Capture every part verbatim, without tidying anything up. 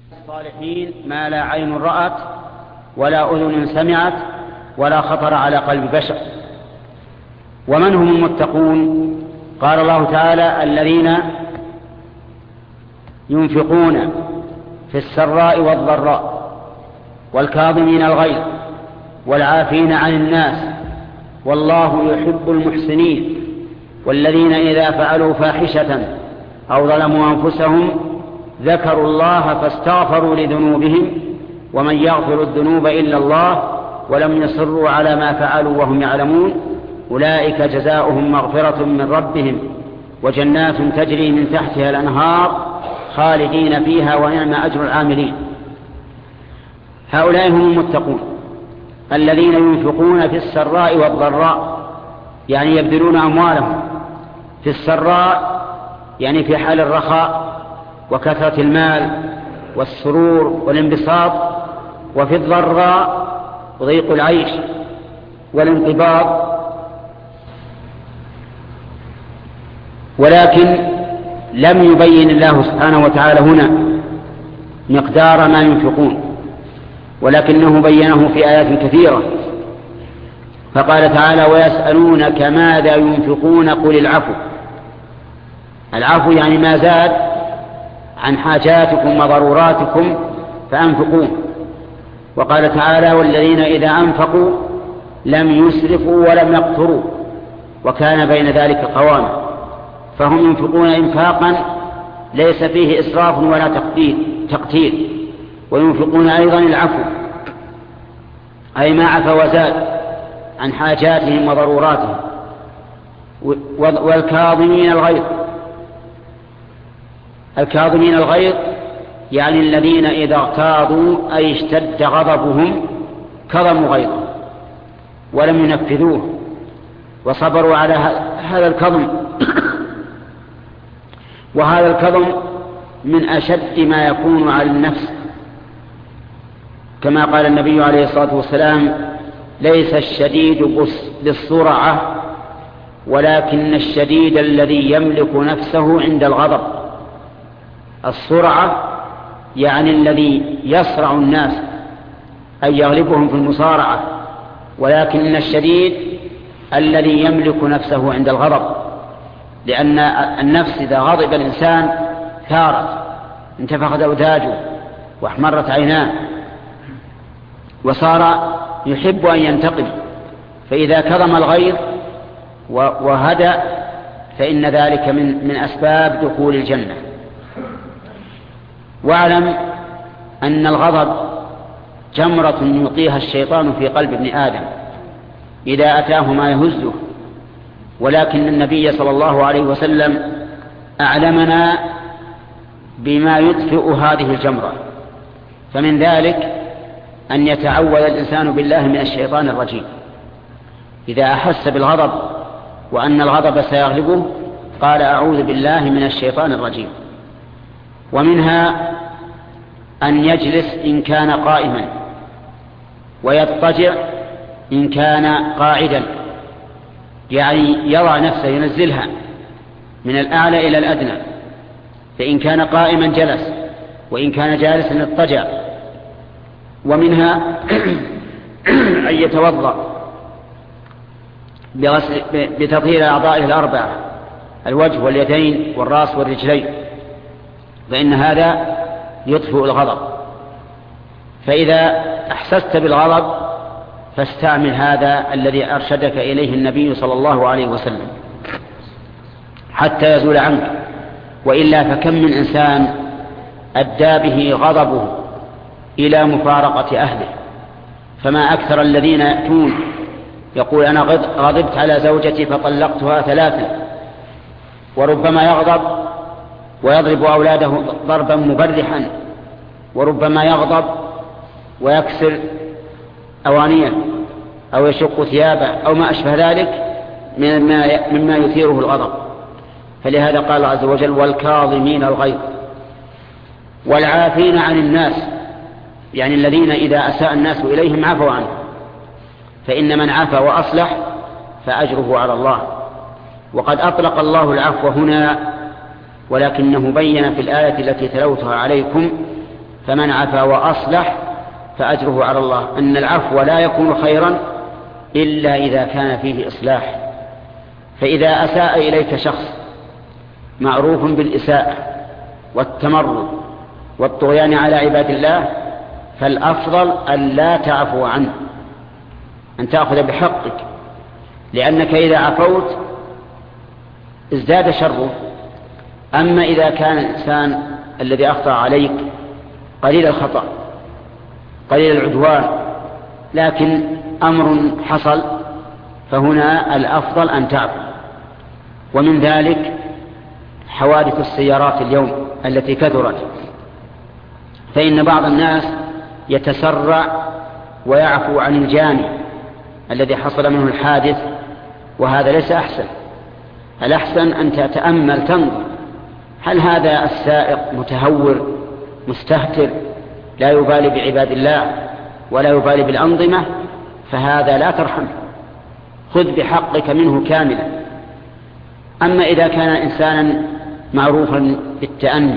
الصالحين ما لا عين رأت ولا أذن سمعت ولا خطر على قلب بشر. ومن هم المتقون؟ قال الله تعالى: الذين ينفقون في السراء والضراء والكاظمين الغيظ والعافين عن الناس والله يحب المحسنين والذين إذا فعلوا فاحشة أو ظلموا أنفسهم ذكروا الله فاستغفروا لذنوبهم ومن يغفر الذنوب إلا الله ولم يصروا على ما فعلوا وهم يعلمون أولئك جزاؤهم مغفرة من ربهم وجنات تجري من تحتها الأنهار خالدين فيها ونعم أجر العاملين. هؤلاء هم المتقون الذين ينفقون في السراء والضراء، يعني يبذلون أموالهم في السراء يعني في حال الرخاء وكثرة المال والسرور والانبساط، وفي الضراء ضيق العيش والانقباض. ولكن لم يبين الله سبحانه وتعالى هنا مقدار ما ينفقون، ولكنه بينه في آيات كثيرة، فقال تعالى: ويسألونك ماذا ينفقون قل العفو. العفو يعني ما زاد عن حاجاتكم وضروراتكم فأنفقوه. وقال تعالى: والذين إذا أنفقوا لم يسرفوا ولم يقتروا وكان بين ذلك قواما. فهم ينفقون إنفاقا ليس فيه إسراف ولا تقتير، وينفقون أيضا العفو أي ما عفى وزاد عن حاجاتهم وضروراتهم. والكاظمين الغيظ، الكاظمين الغيظ يعني الذين إذا اغتاظوا أي اشتد غضبهم كظموا غيظا ولم ينفذوه وصبروا على هذا الكظم. وهذا الكظم من أشد ما يكون على النفس، كما قال النبي عليه الصلاة والسلام: ليس الشديد بالسرعة ولكن الشديد الذي يملك نفسه عند الغضب. السرعة يعني الذي يسرع الناس أي يغلبهم في المصارعة، ولكن الشديد الذي يملك نفسه عند الغضب، لأن النفس إذا غضب الإنسان ثارت، انتفخت أوداجه واحمرت عيناه وصار يحب أن ينتقم. فإذا كظم الغيظ وهدأ فإن ذلك من, من أسباب دخول الجنة. واعلم أن الغضب جمرة يلقيها الشيطان في قلب ابن آدم إذا أتاه ما يهزه، ولكن النبي صلى الله عليه وسلم أعلمنا بما يطفئ هذه الجمرة. فمن ذلك أن يتعوذ الإنسان بالله من الشيطان الرجيم. إذا أحس بالغضب وأن الغضب سيغلبه قال: أعوذ بالله من الشيطان الرجيم. ومنها أن يجلس إن كان قائما ويضطجع إن كان قاعدا، يعني يضع نفسه ينزلها من الأعلى إلى الأدنى. فإن كان قائما جلس وإن كان جالسا اضطجع. ومنها أن يتوضأ بتطهير أعضائه الأربعة: الوجه واليدين والرأس والرجلين، فإن هذا يطفئ الغضب. فإذا أحسست بالغضب فاستعمل هذا الذي أرشدك إليه النبي صلى الله عليه وسلم حتى يزول عنك، وإلا فكم من إنسان أدى به غضبه إلى مفارقة أهله. فما أكثر الذين يأتون يقول: أنا غضبت على زوجتي فطلقتها ثلاثا، وربما يغضب ويضرب أولاده ضربا مبرحا، وربما يغضب ويكسر أوانيه أو يشق ثيابه أو ما أشبه ذلك مما يثيره الغضب. فلهذا قال الله عز وجل: والكاظمين الغيظ والعافين عن الناس، يعني الذين إذا أساء الناس إليهم عفوا عنه. فإن من عفا وأصلح فأجره على الله. وقد أطلق الله العفو هنا، ولكنه بين في الآية التي تلوتها عليكم فمن عفا وأصلح فأجره على الله، أن العفو لا يكون خيرا إلا إذا كان فيه إصلاح. فإذا أساء إليك شخص معروف بالإساءة والتمرد والطغيان على عباد الله، فالأفضل أن لا تعفو عنه، أن تأخذ بحقك، لأنك إذا عفوت ازداد شره. أما إذا كان الإنسان الذي أخطأ عليك قليل الخطأ قليل العدوان لكن أمر حصل، فهنا الأفضل أن تعفو. ومن ذلك حوادث السيارات اليوم التي كثرت، فإن بعض الناس يتسرع ويعفو عن الجاني الذي حصل منه الحادث، وهذا ليس أحسن. الأحسن أن تتأمل تنظر هل هذا السائق متهور مستهتر لا يبالي بعباد الله ولا يبالي بالأنظمة، فهذا لا ترحمه، خذ بحقك منه كاملا. أما إذا كان إنسانا معروفا بالتأني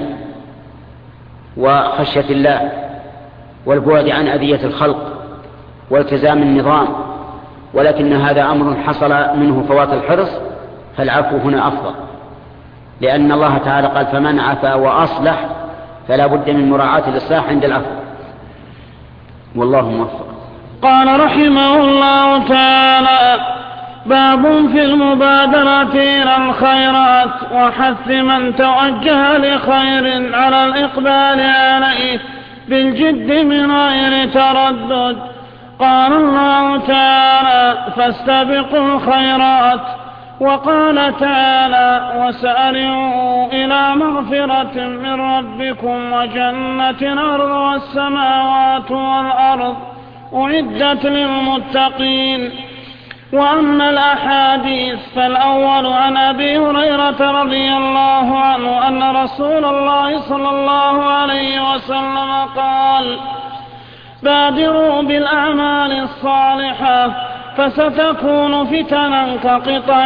وخشية الله والبعد عن أذية الخلق والتزام النظام، ولكن هذا أمر حصل منه فوات الحرص، فالعفو هنا أفضل، لأن الله تعالى قال فمن عفا وأصلح فلا بد من مراعاة الإصلاح عند العفو، والله موفق. قال رحمه الله تعالى: باب في المبادرة إلى الخيرات وحث من توجه لخير على الإقبال عليه بالجد من غير تردد. قال الله تعالى: فاستبقوا الخيرات، وقال تعالى: وسارعوا إلى مغفرة من ربكم وجنة أرضها السماوات والأرض أعدت للمتقين. وأما الأحاديث فالأول عن أبي هريرة رضي الله عنه أن رسول الله صلى الله عليه وسلم قال: بادروا بالأعمال الصالحة فستكون فتنا كقطع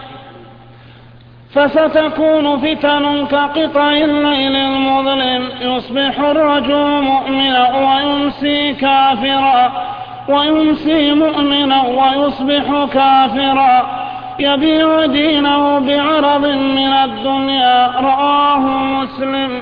فستكون فتن كقطع الليل المظلم، يصبح الرجل مؤمنا ويمسي كافرا ويمسي مؤمنا ويصبح كافرا، يبيع دينه بعرض من الدنيا. رواه مسلم.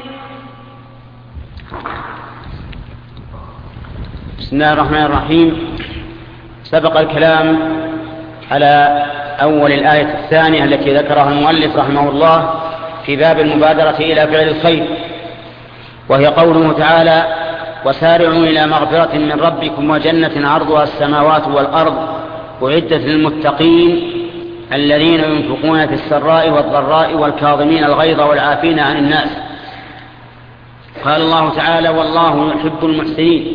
بسم الله الرحمن الرحيم. سبق الكلام على أول الآية الثانية التي ذكرها المؤلف رحمه الله في باب المبادرة إلى فعل الخير، وهي قوله تعالى: وسارعوا إلى مغفرة من ربكم وجنة عرضها السماوات والأرض أعدت للمتقين الذين ينفقون في السراء والضراء والكاظمين الغيظ والعافين عن الناس. قال الله تعالى: والله يحب المحسنين.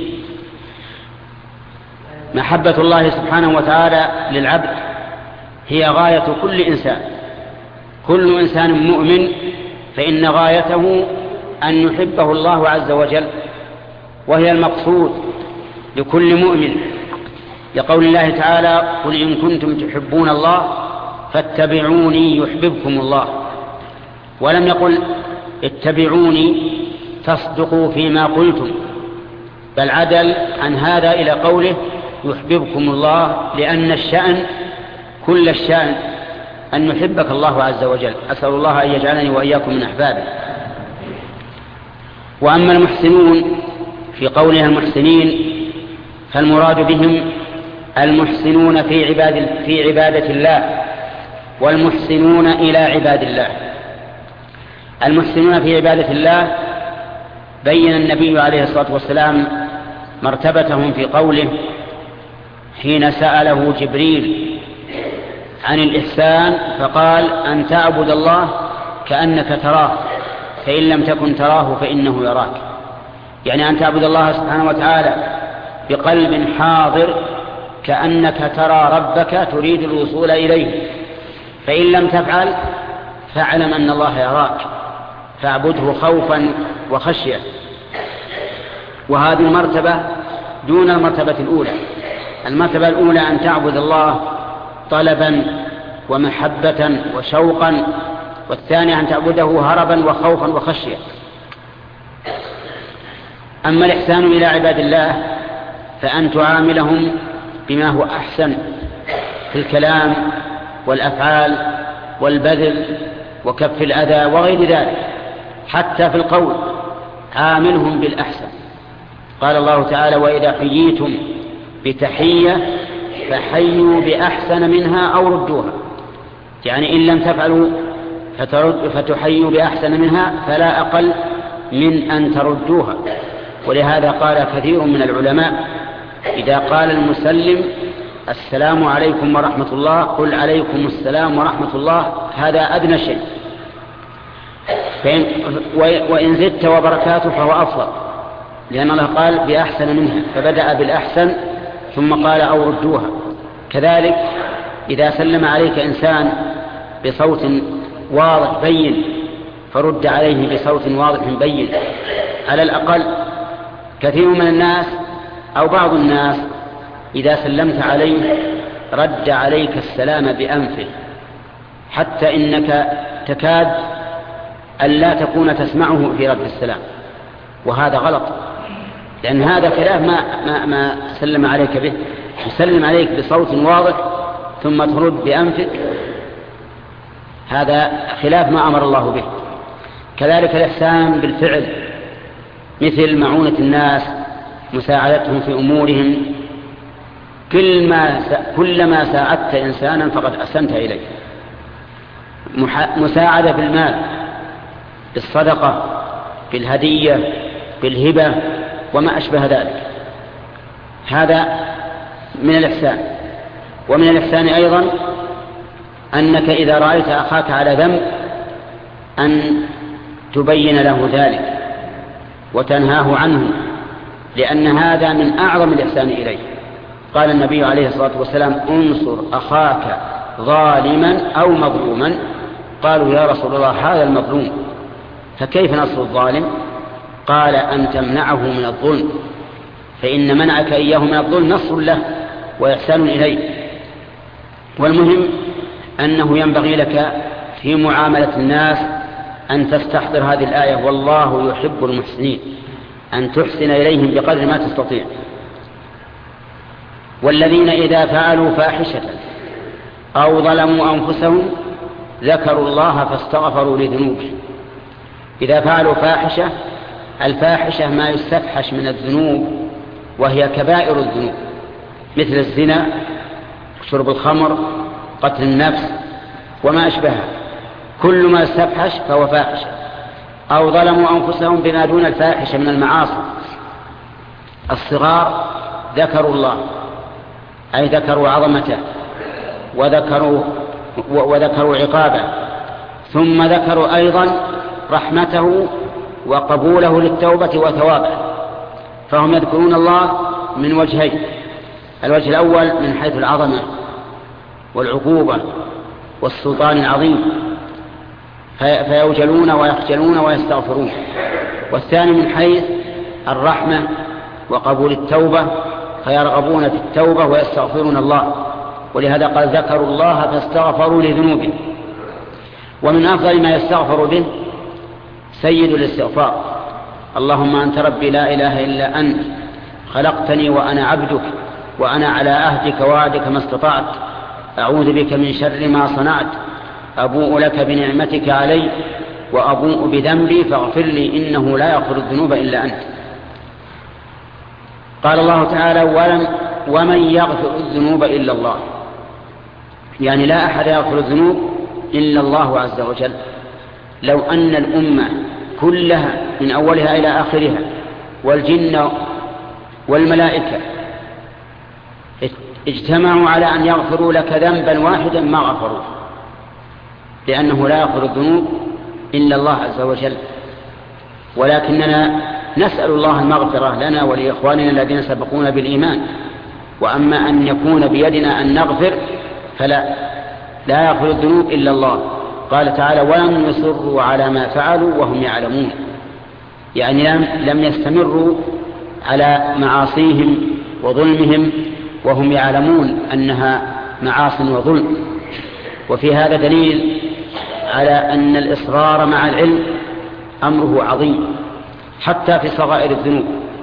محبة الله سبحانه وتعالى للعبد هي غاية كل إنسان. كل إنسان مؤمن فإن غايته أن يحبه الله عز وجل، وهي المقصود لكل مؤمن، لقول الله تعالى: قل إن كنتم تحبون الله فاتبعوني يحببكم الله. ولم يقل اتبعوني تصدقوا فيما قلتم، بل عدل عن هذا إلى قوله يحببكم الله، لأن الشأن كل الشأن أن يحبك الله عز وجل. أسأل الله أن يجعلني وإياكم من أحبابه. وأما المحسنون في قولها المحسنين فالمراد بهم المحسنون في عباد في عبادة الله والمحسنون إلى عباد الله. المحسنون في عبادة الله بين النبي عليه الصلاة والسلام مرتبتهم في قوله حين سأله جبريل عن الإحسان فقال: أن تعبد الله كأنك تراه فإن لم تكن تراه فإنه يراك. يعني أن تعبد الله سبحانه وتعالى بقلب حاضر كأنك ترى ربك تريد الوصول إليه، فإن لم تفعل فاعلم أن الله يراك، فاعبده خوفا وخشية. وهذه المرتبة دون المرتبة الأولى. المرتبة الأولى أن تعبد الله طلبا ومحبة وشوقا، والثانية أن تعبده هربا وخوفا وخشية. أما الإحسان إلى عباد الله فأن تعاملهم بما هو أحسن في الكلام والأفعال والبذل وكف الأذى وغير ذلك، حتى في القول عاملهم بالأحسن. قال الله تعالى: وإذا حييتم بتحية فحيوا بأحسن منها أو ردوها، يعني إن لم تفعلوا فترد فتحيوا بأحسن منها فلا أقل من أن تردوها. ولهذا قال كثير من العلماء: إذا قال المسلم السلام عليكم ورحمة الله قل عليكم السلام ورحمة الله، هذا أدنى شيء، وإن زدت وبركاته فهو أفضل، لأن الله قال بأحسن منها فبدأ بالأحسن ثم قال أو ردوها. كذلك إذا سلم عليك إنسان بصوت واضح بين فرد عليه بصوت واضح بين. على الأقل كثير من الناس أو بعض الناس إذا سلمت عليه رد عليك السلام بأنفه، حتى إنك تكاد أن لا تكون تسمعه في رد السلام، وهذا غلط، لأن هذا خلاف ما, ما, ما سلم عليك به. يسلم عليك بصوت واضح ثم ترد بأنفك، هذا خلاف ما أمر الله به. كذلك الإحسان بالفعل، مثل معونة الناس، مساعدتهم في أمورهم. كلما ساعدت إنسانا فقد أحسنت إليه. مساعدة بالمال، بالصدقة، بالهدية، بالهبة وما أشبه ذلك، هذا من الإحسان. ومن الإحسان أيضا أنك إذا رأيت أخاك على ذنب أن تبين له ذلك وتنهاه عنه، لأن هذا من أعظم الإحسان إليه. قال النبي عليه الصلاة والسلام: انصر أخاك ظالما أو مظلوما. قالوا: يا رسول الله هذا المظلوم، فكيف نصر الظالم؟ قال: أن تمنعه من الظلم، فإن منعك إياه من الظلم نصر له وإحسان إليه. والمهم أنه ينبغي لك في معاملة الناس أن تستحضر هذه الآية: والله يحب المحسنين، أن تحسن إليهم بقدر ما تستطيع. والذين إذا فعلوا فاحشة أو ظلموا أنفسهم ذكروا الله فاستغفروا لذنوبهم. إذا فعلوا فاحشة، الفاحشة ما يستفحش من الذنوب، وهي كبائر الذنوب، مثل الزنا، شرب الخمر، قتل النفس وما أشبهها، كل ما يستفحش فهو فاحشة. أو ظلموا أنفسهم بما دون الفاحشة من المعاصي. الصغار ذكروا الله، أي ذكروا عظمته وذكروا, وذكروا عقابه، ثم ذكروا أيضا رحمته وقبوله للتوبة وثوابه. فهم يذكرون الله من وجهين: الوجه الأول من حيث العظمة والعقوبة والسلطان العظيم، فيوجلون ويخجلون ويستغفرون. والثاني من حيث الرحمة وقبول التوبة، فيرغبون في التوبة ويستغفرون الله. ولهذا قال: ذكروا الله فاستغفروا لذنوبهم. ومن أفضل ما يستغفر به سيد الاستغفار: اللهم أنت ربي لا إله إلا أنت، خلقتني وأنا عبدك، وأنا على عهدك ووعدك ما استطعت، أعوذ بك من شر ما صنعت، أبوء لك بنعمتك علي وأبوء بذنبي فاغفر لي إنه لا يغفر الذنوب إلا أنت. قال الله تعالى: ولم ومن يغفر الذنوب إلا الله، يعني لا أحد يغفر الذنوب إلا الله عز وجل. لو أن الأمة كلها من أولها إلى آخرها والجن والملائكة اجتمعوا على أن يغفروا لك ذنبا واحدا ما غفروا، لأنه لا يغفر الذنوب إلا الله عز وجل. ولكننا نسأل الله المغفرة لنا ولإخواننا الذين سبقونا بالإيمان. وأما أن يكون بيدنا أن نغفر فلا، لا يغفر الذنوب إلا الله. قال تعالى: ولم يصروا على ما فعلوا وهم يعلمون، يعني لم يستمروا على معاصيهم وظلمهم وهم يعلمون أنها معاصٍ وظلم. وفي هذا دليل على أن الإصرار مع العلم أمره عظيم، حتى في صغائر الذنوب.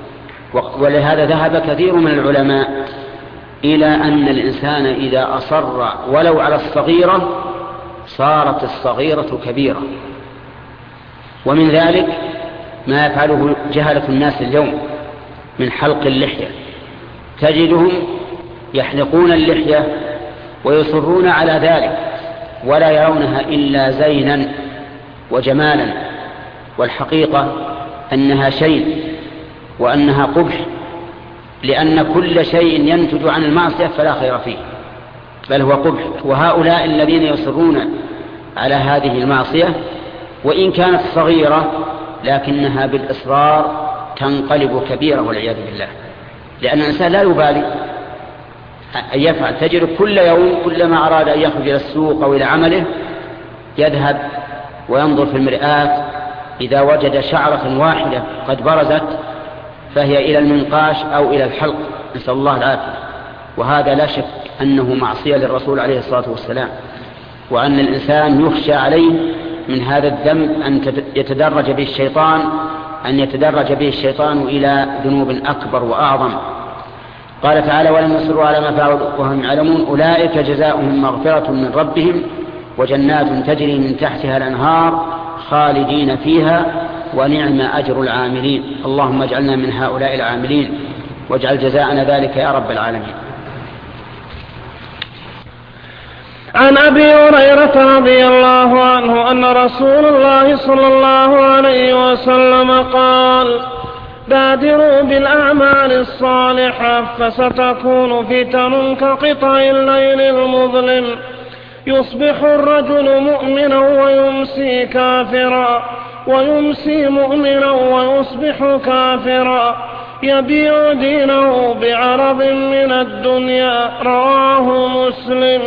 ولهذا ذهب كثير من العلماء إلى أن الإنسان إذا أصر ولو على الصغيرة صارت الصغيرة كبيرة. ومن ذلك ما يفعله جهلة الناس اليوم من حلق اللحية، تجدهم يحلقون اللحية ويصرون على ذلك ولا يرونها إلا زينا وجمالا، والحقيقة أنها شيء وأنها قبح، لأن كل شيء ينتج عن المعصية فلا خير فيه بل هو قبح. وهؤلاء الذين يصرون على هذه المعصية وإن كانت صغيرة لكنها بالإصرار تنقلب كبيرة والعياذ بالله، لأن الإنسان لا يبالي أن يفعل. تجد كل يوم كلما أراد أن يخرج إلى السوق أو إلى عمله يذهب وينظر في المرآة، إذا وجد شعرة واحدة قد برزت فهي إلى المنقاش أو إلى الحلق، نسأل الله العافية. وهذا لا شك أنه معصية للرسول عليه الصلاة والسلام، وأن الإنسان يخشى عليه من هذا الذنب أن يتدرج به الشيطان أن يتدرج به الشيطان إلى ذنوب أكبر وأعظم. قال تعالى: ولم يصروا على ما فعلوا وهم يعلمون أولئك جزاؤهم مغفرة من ربهم وجنات تجري من تحتها الأنهار خالدين فيها ونعم أجر العاملين. اللهم اجعلنا من هؤلاء العاملين واجعل جزاءنا ذلك يا رب العالمين. عن أبي هريرة رضي الله عنه أن رسول الله صلى الله عليه وسلم قال: بادروا بالأعمال الصالحة فستكون فتن كقطع الليل المظلم يصبح الرجل مؤمنا ويمسي كافرا ويمسي مؤمنا ويصبح كافرا يبيع دينه بعرض من الدنيا. رواه مسلم.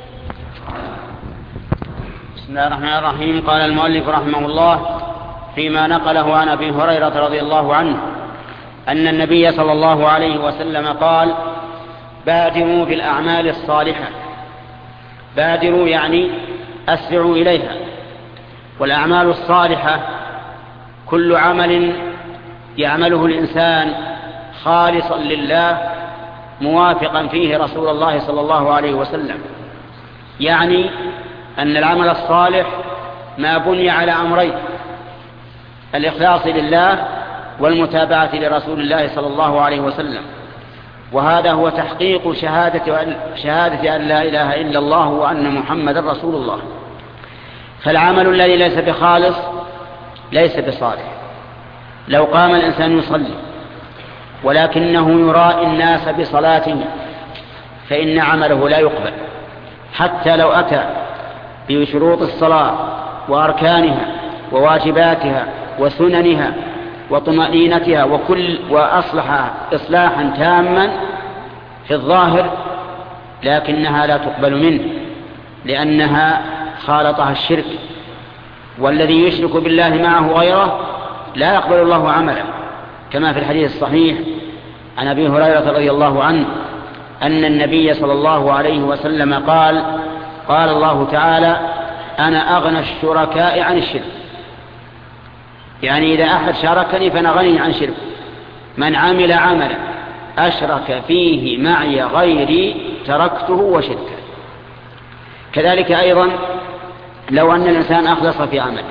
بسم الله الرحمن الرحيم. قال المؤلف رحمه الله فيما نقله عن أبي هريرة رضي الله عنه أن النبي صلى الله عليه وسلم قال: بادروا بالأعمال الصالحة. بادروا يعني أسرعوا إليها. والأعمال الصالحة كل عمل يعمله الإنسان خالصا لله موافقا فيه رسول الله صلى الله عليه وسلم، يعني أن العمل الصالح ما بني على أمرين: الإخلاص لله والمتابعة لرسول الله صلى الله عليه وسلم. وهذا هو تحقيق شهادة أن, شهادة أن لا إله إلا الله وأن محمد رسول الله. فالعمل الذي ليس بخالص ليس بصالح. لو قام الإنسان يصلي ولكنه يرائي الناس بصلاته فإن عمله لا يقبل، حتى لو أتى بشروط الصلاة وأركانها وواجباتها وسننها وطمأنينتها وكل وأصلح إصلاحا تاما في الظاهر، لكنها لا تقبل منه لأنها خالطها الشرك. والذي يشرك بالله معه غيره لا يقبل الله عمله، كما في الحديث الصحيح عن أبي هريرة رضي الله عنه أن النبي صلى الله عليه وسلم قال: قال الله تعالى: أنا أغنى الشركاء عن الشرك. يعني إذا أحد شاركني فأنا غني عن شرك. من عمل عملا أشرك فيه معي غيري تركته وشركه. كذلك أيضا لو أن الإنسان أخلص في عمله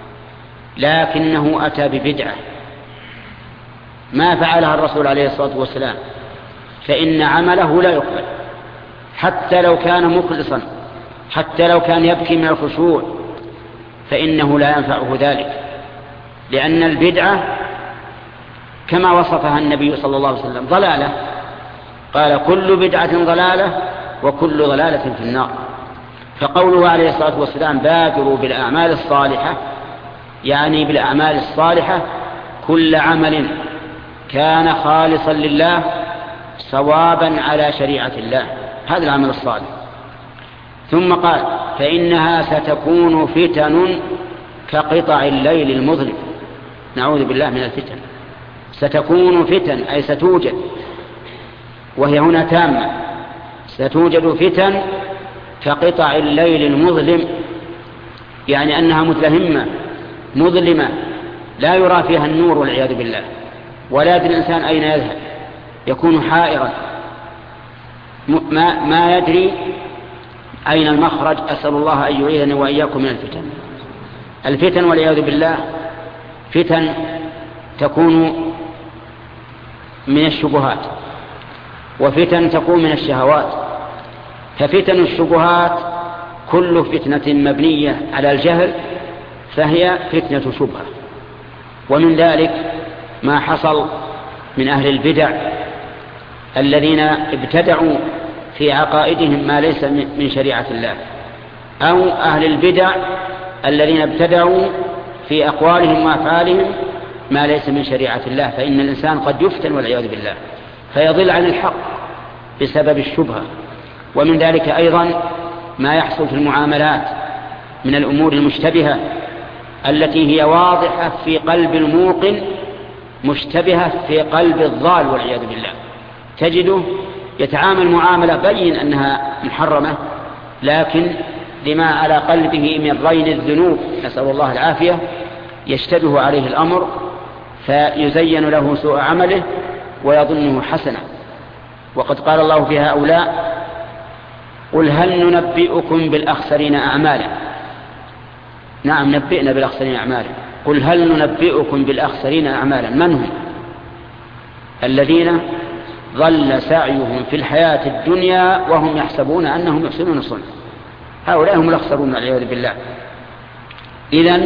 لكنه أتى ببدعة ما فعلها الرسول عليه الصلاة والسلام فإن عمله لا يقبل، حتى لو كان مخلصا، حتى لو كان يبكي من الخشوع فإنه لا ينفعه ذلك، لأن البدعة كما وصفها النبي صلى الله عليه وسلم ضلالة. قال: كل بدعة ضلالة وكل ضلالة في النار. فقوله عليه الصلاة والسلام: بادروا بالأعمال الصالحة، يعني بالأعمال الصالحة كل عمل كان خالصا لله صوابا على شريعة الله، هذا العمل الصالح. ثم قال: فإنها ستكون فتن كقطع الليل المظلم. نعوذ بالله من الفتن. ستكون فتن أي ستوجد، وهي هنا تامة، ستوجد فتن كقطع الليل المظلم، يعني أنها متلهمة مظلمة لا يرى فيها النور والعياذ بالله، ولا يدري الإنسان أين يذهب، يكون حائرا ما, ما يدري أين المخرج. أسأل الله أن يعيذني وإياكم من الفتن. الفتن والعياذ بالله فتن تكون من الشبهات، وفتن تكون من الشهوات. ففتن الشبهات كل فتنة مبنية على الجهل فهي فتنة شبهة. ومن ذلك ما حصل من أهل البدع الذين ابتدعوا في عقائدهم ما ليس من شريعة الله، أو أهل البدع الذين ابتدعوا في أقوالهم وأفعالهم ما ليس من شريعة الله. فإن الإنسان قد يفتن والعياذ بالله فيضل عن الحق بسبب الشبهة. ومن ذلك أيضا ما يحصل في المعاملات من الأمور المشتبهة التي هي واضحة في قلب الموقن مشتبهة في قلب الضال والعياذ بالله. تجده يتعامل معاملة بين أنها محرمة، لكن لما على قلبه من رين الذنوب نسأل الله العافية يشتبه عليه الأمر فيزين له سوء عمله ويظنه حسنا. وقد قال الله في هؤلاء: قل هل ننبئكم بالأخسرين أعمالا. نعم، نبئنا بالأخسرين أعمالا. قل هل ننبئكم بالأخسرين أعمالا. من هم؟ الذين ضل سعيهم في الحياة الدنيا وهم يحسبون أنهم يحسنون صنعا. هؤلاء هم الأخسرون والعياذ بالله. إذن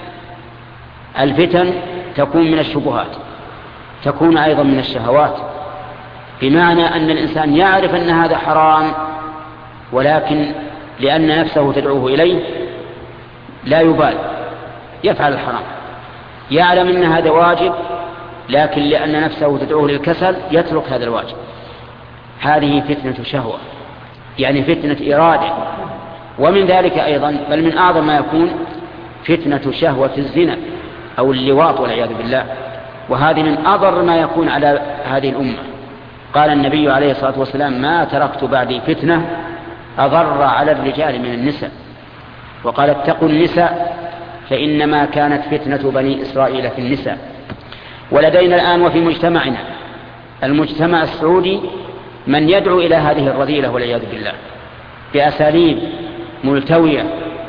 الفتن تكون من الشبهات، تكون أيضا من الشهوات، بمعنى أن الإنسان يعرف أن هذا حرام ولكن لأن نفسه تدعوه إليه لا يبال يفعل الحرام. يعلم أن هذا واجب لكن لأن نفسه تدعوه للكسل يترك هذا الواجب. هذه فتنة شهوة، يعني فتنة إرادة. ومن ذلك أيضا بل من أعظم ما يكون فتنة شهوة الزنا أو اللواط والعياذ بالله، وهذه من أضر ما يكون على هذه الأمة. قال النبي عليه الصلاة والسلام: ما تركت بعدي فتنة أضر على الرجال من النساء. وقال: اتقوا النساء فإنما كانت فتنة بني إسرائيل في النساء. ولدينا الآن وفي مجتمعنا المجتمع السعودي من يدعو إلى هذه الرذيلة والعياذ بالله بأساليب ملتوية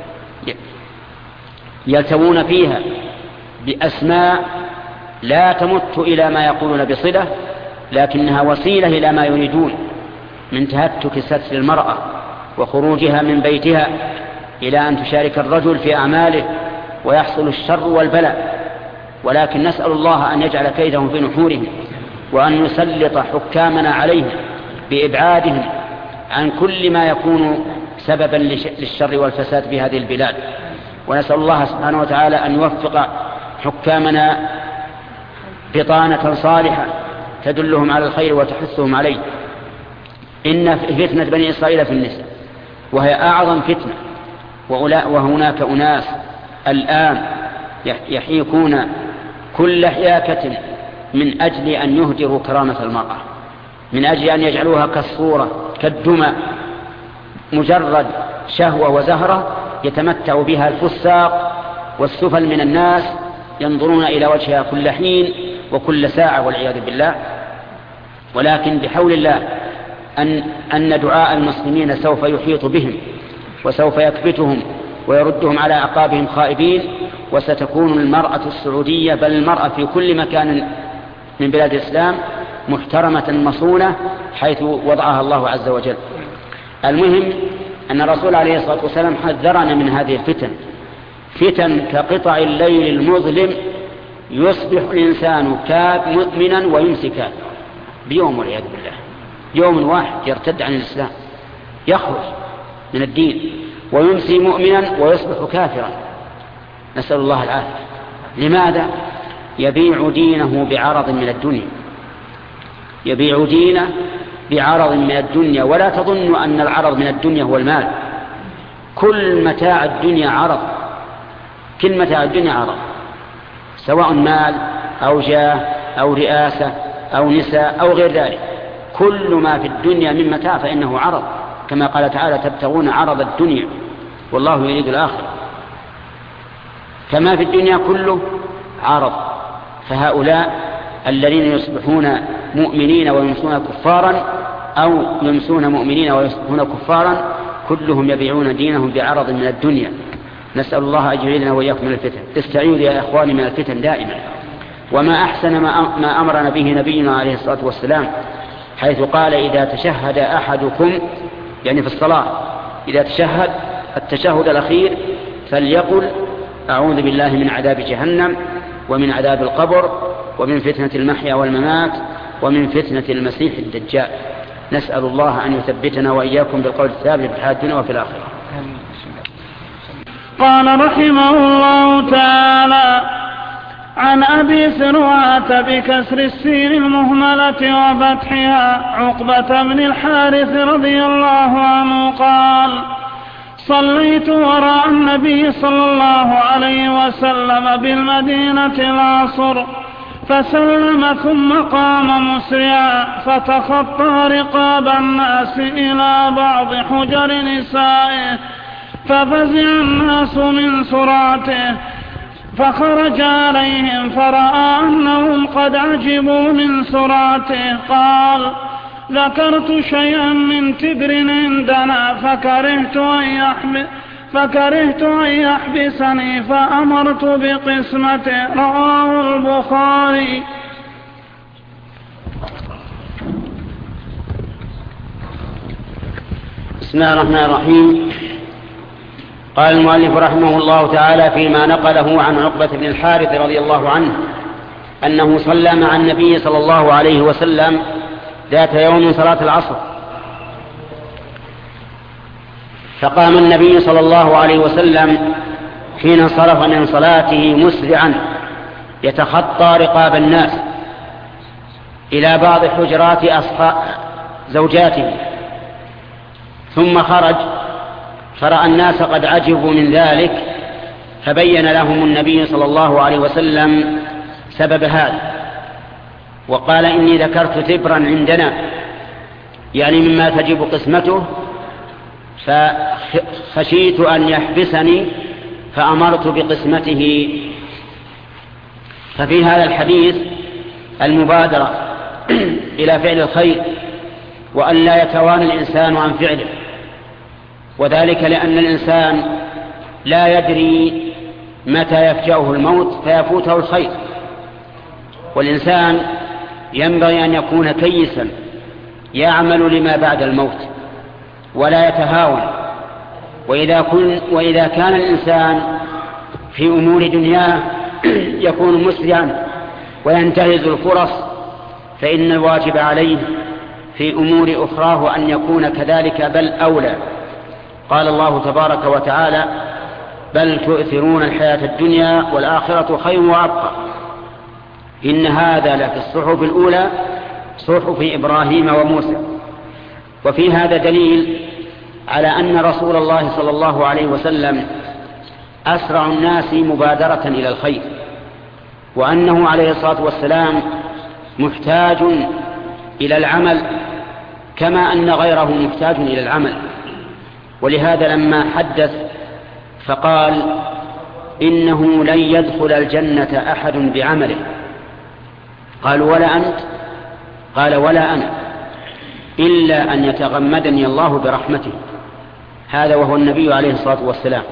يلتوون فيها بأسماء لا تمت إلى ما يقولون بصلة، لكنها وسيلة إلى ما يريدون من تهتك ستر المرأة وخروجها من بيتها إلى أن تشارك الرجل في أعماله ويحصل الشر والبلاء. ولكن نسأل الله أن يجعل كيدهم في نحورهم وأن يسلط حكامنا عليهم بإبعادهم عن كل ما يكون سببا للشر والفساد في هذه البلاد. ونسأل الله سبحانه وتعالى أن يوفق حكامنا بطانة صالحة تدلهم على الخير وتحثهم عليه. إن فتنة بني إسرائيل في النساء وهي أعظم فتنة، وهناك أناس الآن يحيكون كل حياكة من أجل أن يهدروا كرامة المرأة، من أجل أن يجعلوها كالصورة كالدمى، مجرد شهوة وزهرة يتمتع بها الفساق والسفل من الناس ينظرون إلى وجهها كل حين وكل ساعة والعياذ بالله. ولكن بحول الله أن, أن دعاء المسلمين سوف يحيط بهم وسوف يكبتهم ويردهم على أعقابهم خائبين، وستكون المرأة السعودية بل المرأة في كل مكان من بلاد الإسلام محترمة مصونة حيث وضعها الله عز وجل. المهم أن الرسول عليه الصلاة والسلام حذرنا من هذه الفتن، فتن كقطع الليل المظلم يصبح الإنسان مؤمنا ويمسي كافرا بيوم والعياذ بالله. يوم واحد يرتد عن الإسلام يخرج من الدين، ويمسي مؤمنا ويصبح كافرا، نسأل الله العافية. لماذا؟ يبيع دينه بعرض من الدنيا، يبيع دينه بعرض من الدنيا. ولا تظن أن العرض من الدنيا هو المال، كل متاع الدنيا عرض، كل متاع الدنيا عرض، سواء مال أو جاه أو رئاسة أو نساء أو غير ذلك. كل ما في الدنيا من متاع فإنه عرض، كما قال تعالى: تبتغون عرض الدنيا والله يريد الآخرة. فما في الدنيا كله عرض. فهؤلاء الذين يصبحون مؤمنين ويمسون كفارا أو يمسون مؤمنين ويصبحون كفارا كلهم يبيعون دينهم بعرض من الدنيا. نسأل الله أن يجعلنا وإياكم من الفتن. استعيذوا يا إخواني من الفتن دائما. وما أحسن ما أمرنا به نبينا عليه الصلاة والسلام حيث قال إذا تشهد أحدكم يعني في الصلاة إذا تشهد التشهد الأخير فليقل أعوذ بالله من عذاب جهنم ومن عذاب القبر ومن فتنة المحيا والممات ومن فتنة المسيح الدجال. نسأل الله أن يثبتنا وإياكم بالقول الثابت في الحياة الدنيا وفي الآخرة. قال رحمه الله تعالى عن أبي سروعة بكسر السين المهملة وفتحها عقبة بن الحارث رضي الله عنه قال صليت وراء النبي صلى الله عليه وسلم بالمدينة العصر فسلم ثم قام مسرعا فتخطى رقاب الناس إلى بعض حجر نسائه ففزع الناس من سرعته فخرج عليهم فرأى أنهم قد عجبوا من سرعته قال ذكرت شيئا من تبر عندنا فكرهت أن يحبس فكرهت أن يحبسني فأمرت بقسمته. رواه البخاري. بسم الله الرحمن الرحيم. قال المؤلف رحمه الله تعالى فيما نقله عن عقبة بن الحارث رضي الله عنه أنه صلى مع النبي صلى الله عليه وسلم ذات يوم صلاة العصر فقام النبي صلى الله عليه وسلم حين انصرف من صلاته مسرعا يتخطى رقاب الناس إلى بعض حجرات أصحاب زوجاته ثم خرج فرأى الناس قد عجبوا من ذلك فبين لهم النبي صلى الله عليه وسلم سبب هذا وقال إني ذكرت تبرا عندنا يعني مما تجب قسمته فخشيت أن يحبسني فأمرت بقسمته. ففي هذا الحديث المبادرة إلى فعل الخير وأن لا يتوانى الإنسان عن فعله وذلك لأن الإنسان لا يدري متى يفجأه الموت فيفوته الخير والإنسان ينبغي أن يكون كيسا يعمل لما بعد الموت ولا يتهاون. وإذا, كن وإذا كان الإنسان في أمور دنياه يكون مسرعا وينتهز الفرص فإن الواجب عليه في أمور أخراه أن يكون كذلك بل أولى. قال الله تبارك وتعالى بل تؤثرون الحياة الدنيا والآخرة خير وأبقى إن هذا لفي الصحف الأولى صحف إبراهيم وموسى. وفي هذا دليل على أن رسول الله صلى الله عليه وسلم أسرع الناس مبادرة إلى الخير وأنه عليه الصلاة والسلام محتاج إلى العمل كما أن غيره محتاج إلى العمل. ولهذا لما حدث فقال إنه لن يدخل الجنة أحد بعمله قالوا ولا أنت؟ قال ولا أنا إلا أن يتغمدني الله برحمته. هذا وهو النبي عليه الصلاة والسلام.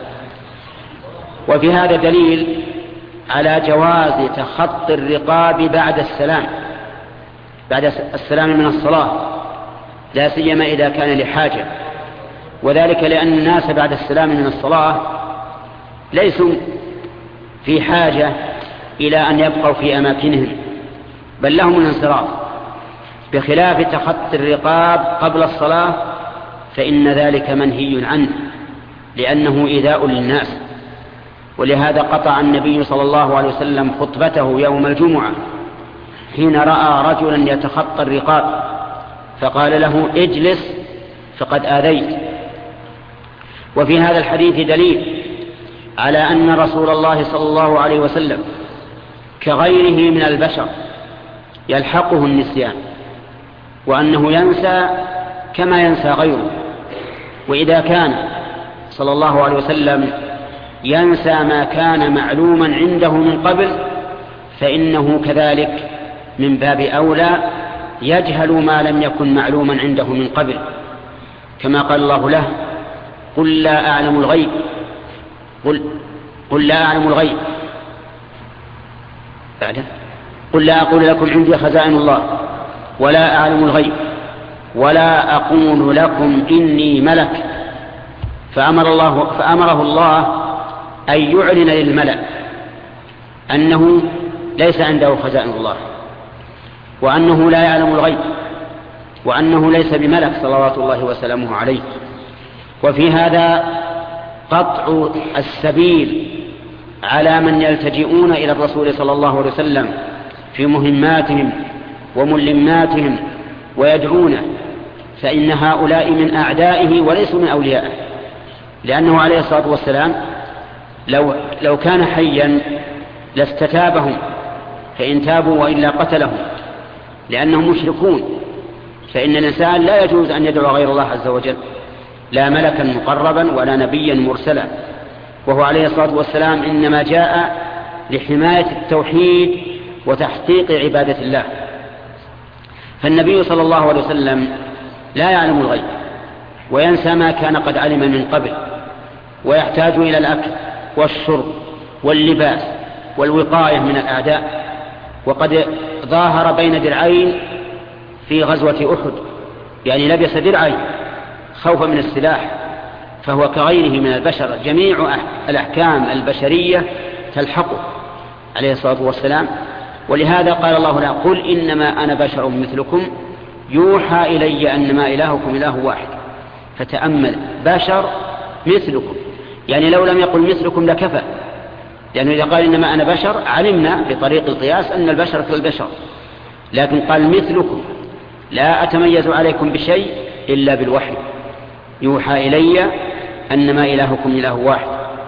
وفي هذا دليل على جواز تخطي الرقاب بعد السلام بعد السلام من الصلاة لا سيما إذا كان لحاجة وذلك لأن الناس بعد السلام من الصلاة ليسوا في حاجة إلى أن يبقوا في أماكنهم بل لهم الانصراف بخلاف تخطي الرقاب قبل الصلاة فإن ذلك منهي عنه لأنه إيذاء للناس. ولهذا قطع النبي صلى الله عليه وسلم خطبته يوم الجمعة حين رأى رجلا يتخطى الرقاب فقال له اجلس فقد آذيت. وفي هذا الحديث دليل على أن رسول الله صلى الله عليه وسلم كغيره من البشر يلحقه النسيان وأنه ينسى كما ينسى غيره. وإذا كان صلى الله عليه وسلم ينسى ما كان معلوما عنده من قبل فإنه كذلك من باب أولى يجهل ما لم يكن معلوما عنده من قبل، كما قال الله له: قل لا أعلم الغيب قل, قل لا أعلم الغيب بعده قل لا أقول لكم عندي خزائن الله ولا أعلم الغيب ولا أقول لكم إني ملك. فأمر الله فأمره الله أن يعلن للملأ أنه ليس عنده خزائن الله، وأنه لا يعلم الغيب، وأنه ليس بملك صلوات الله وسلامه عليه. وفي هذا قطع السبيل على من يلتجئون إلى الرسول صلى الله عليه وسلم في مهماتهم وملماتهم ويدعونه، فإن هؤلاء من أعدائه وليسوا من أوليائه، لأنه عليه الصلاة والسلام لو, لو كان حيا لاستتابهم، فإن تابوا وإلا قتلهم، لأنهم مشركون. فإن الإنسان لا يجوز أن يدعو غير الله عز وجل، لا ملكا مقربا ولا نبيا مرسلا، وهو عليه الصلاة والسلام إنما جاء لحماية التوحيد وتحقيق عبادة الله. فالنبي صلى الله عليه وسلم لا يعلم الغيب وينسى ما كان قد علم من قبل، ويحتاج إلى الأكل والشرب واللباس والوقاية من الأعداء. وقد ظاهر بين درعين في غزوة أحد، يعني لبس درعين خوفا من السلاح، فهو كغيره من البشر، جميع الأحكام البشرية تلحقه عليه الصلاة والسلام. ولهذا قال الله له: قل إنما أنا بشر مثلكم يوحى إلي أنما إلهكم إله واحد. فتأمل، بشر مثلكم، يعني لو لم يقل مثلكم لكفى، لأنه إذا قال إنما أنا بشر علمنا بطريق القياس أن البشر كالبشر، لكن قال مثلكم، لا أتميز عليكم بشيء إلا بالوحي، يوحى إلي أنما إلهكم إله واحد.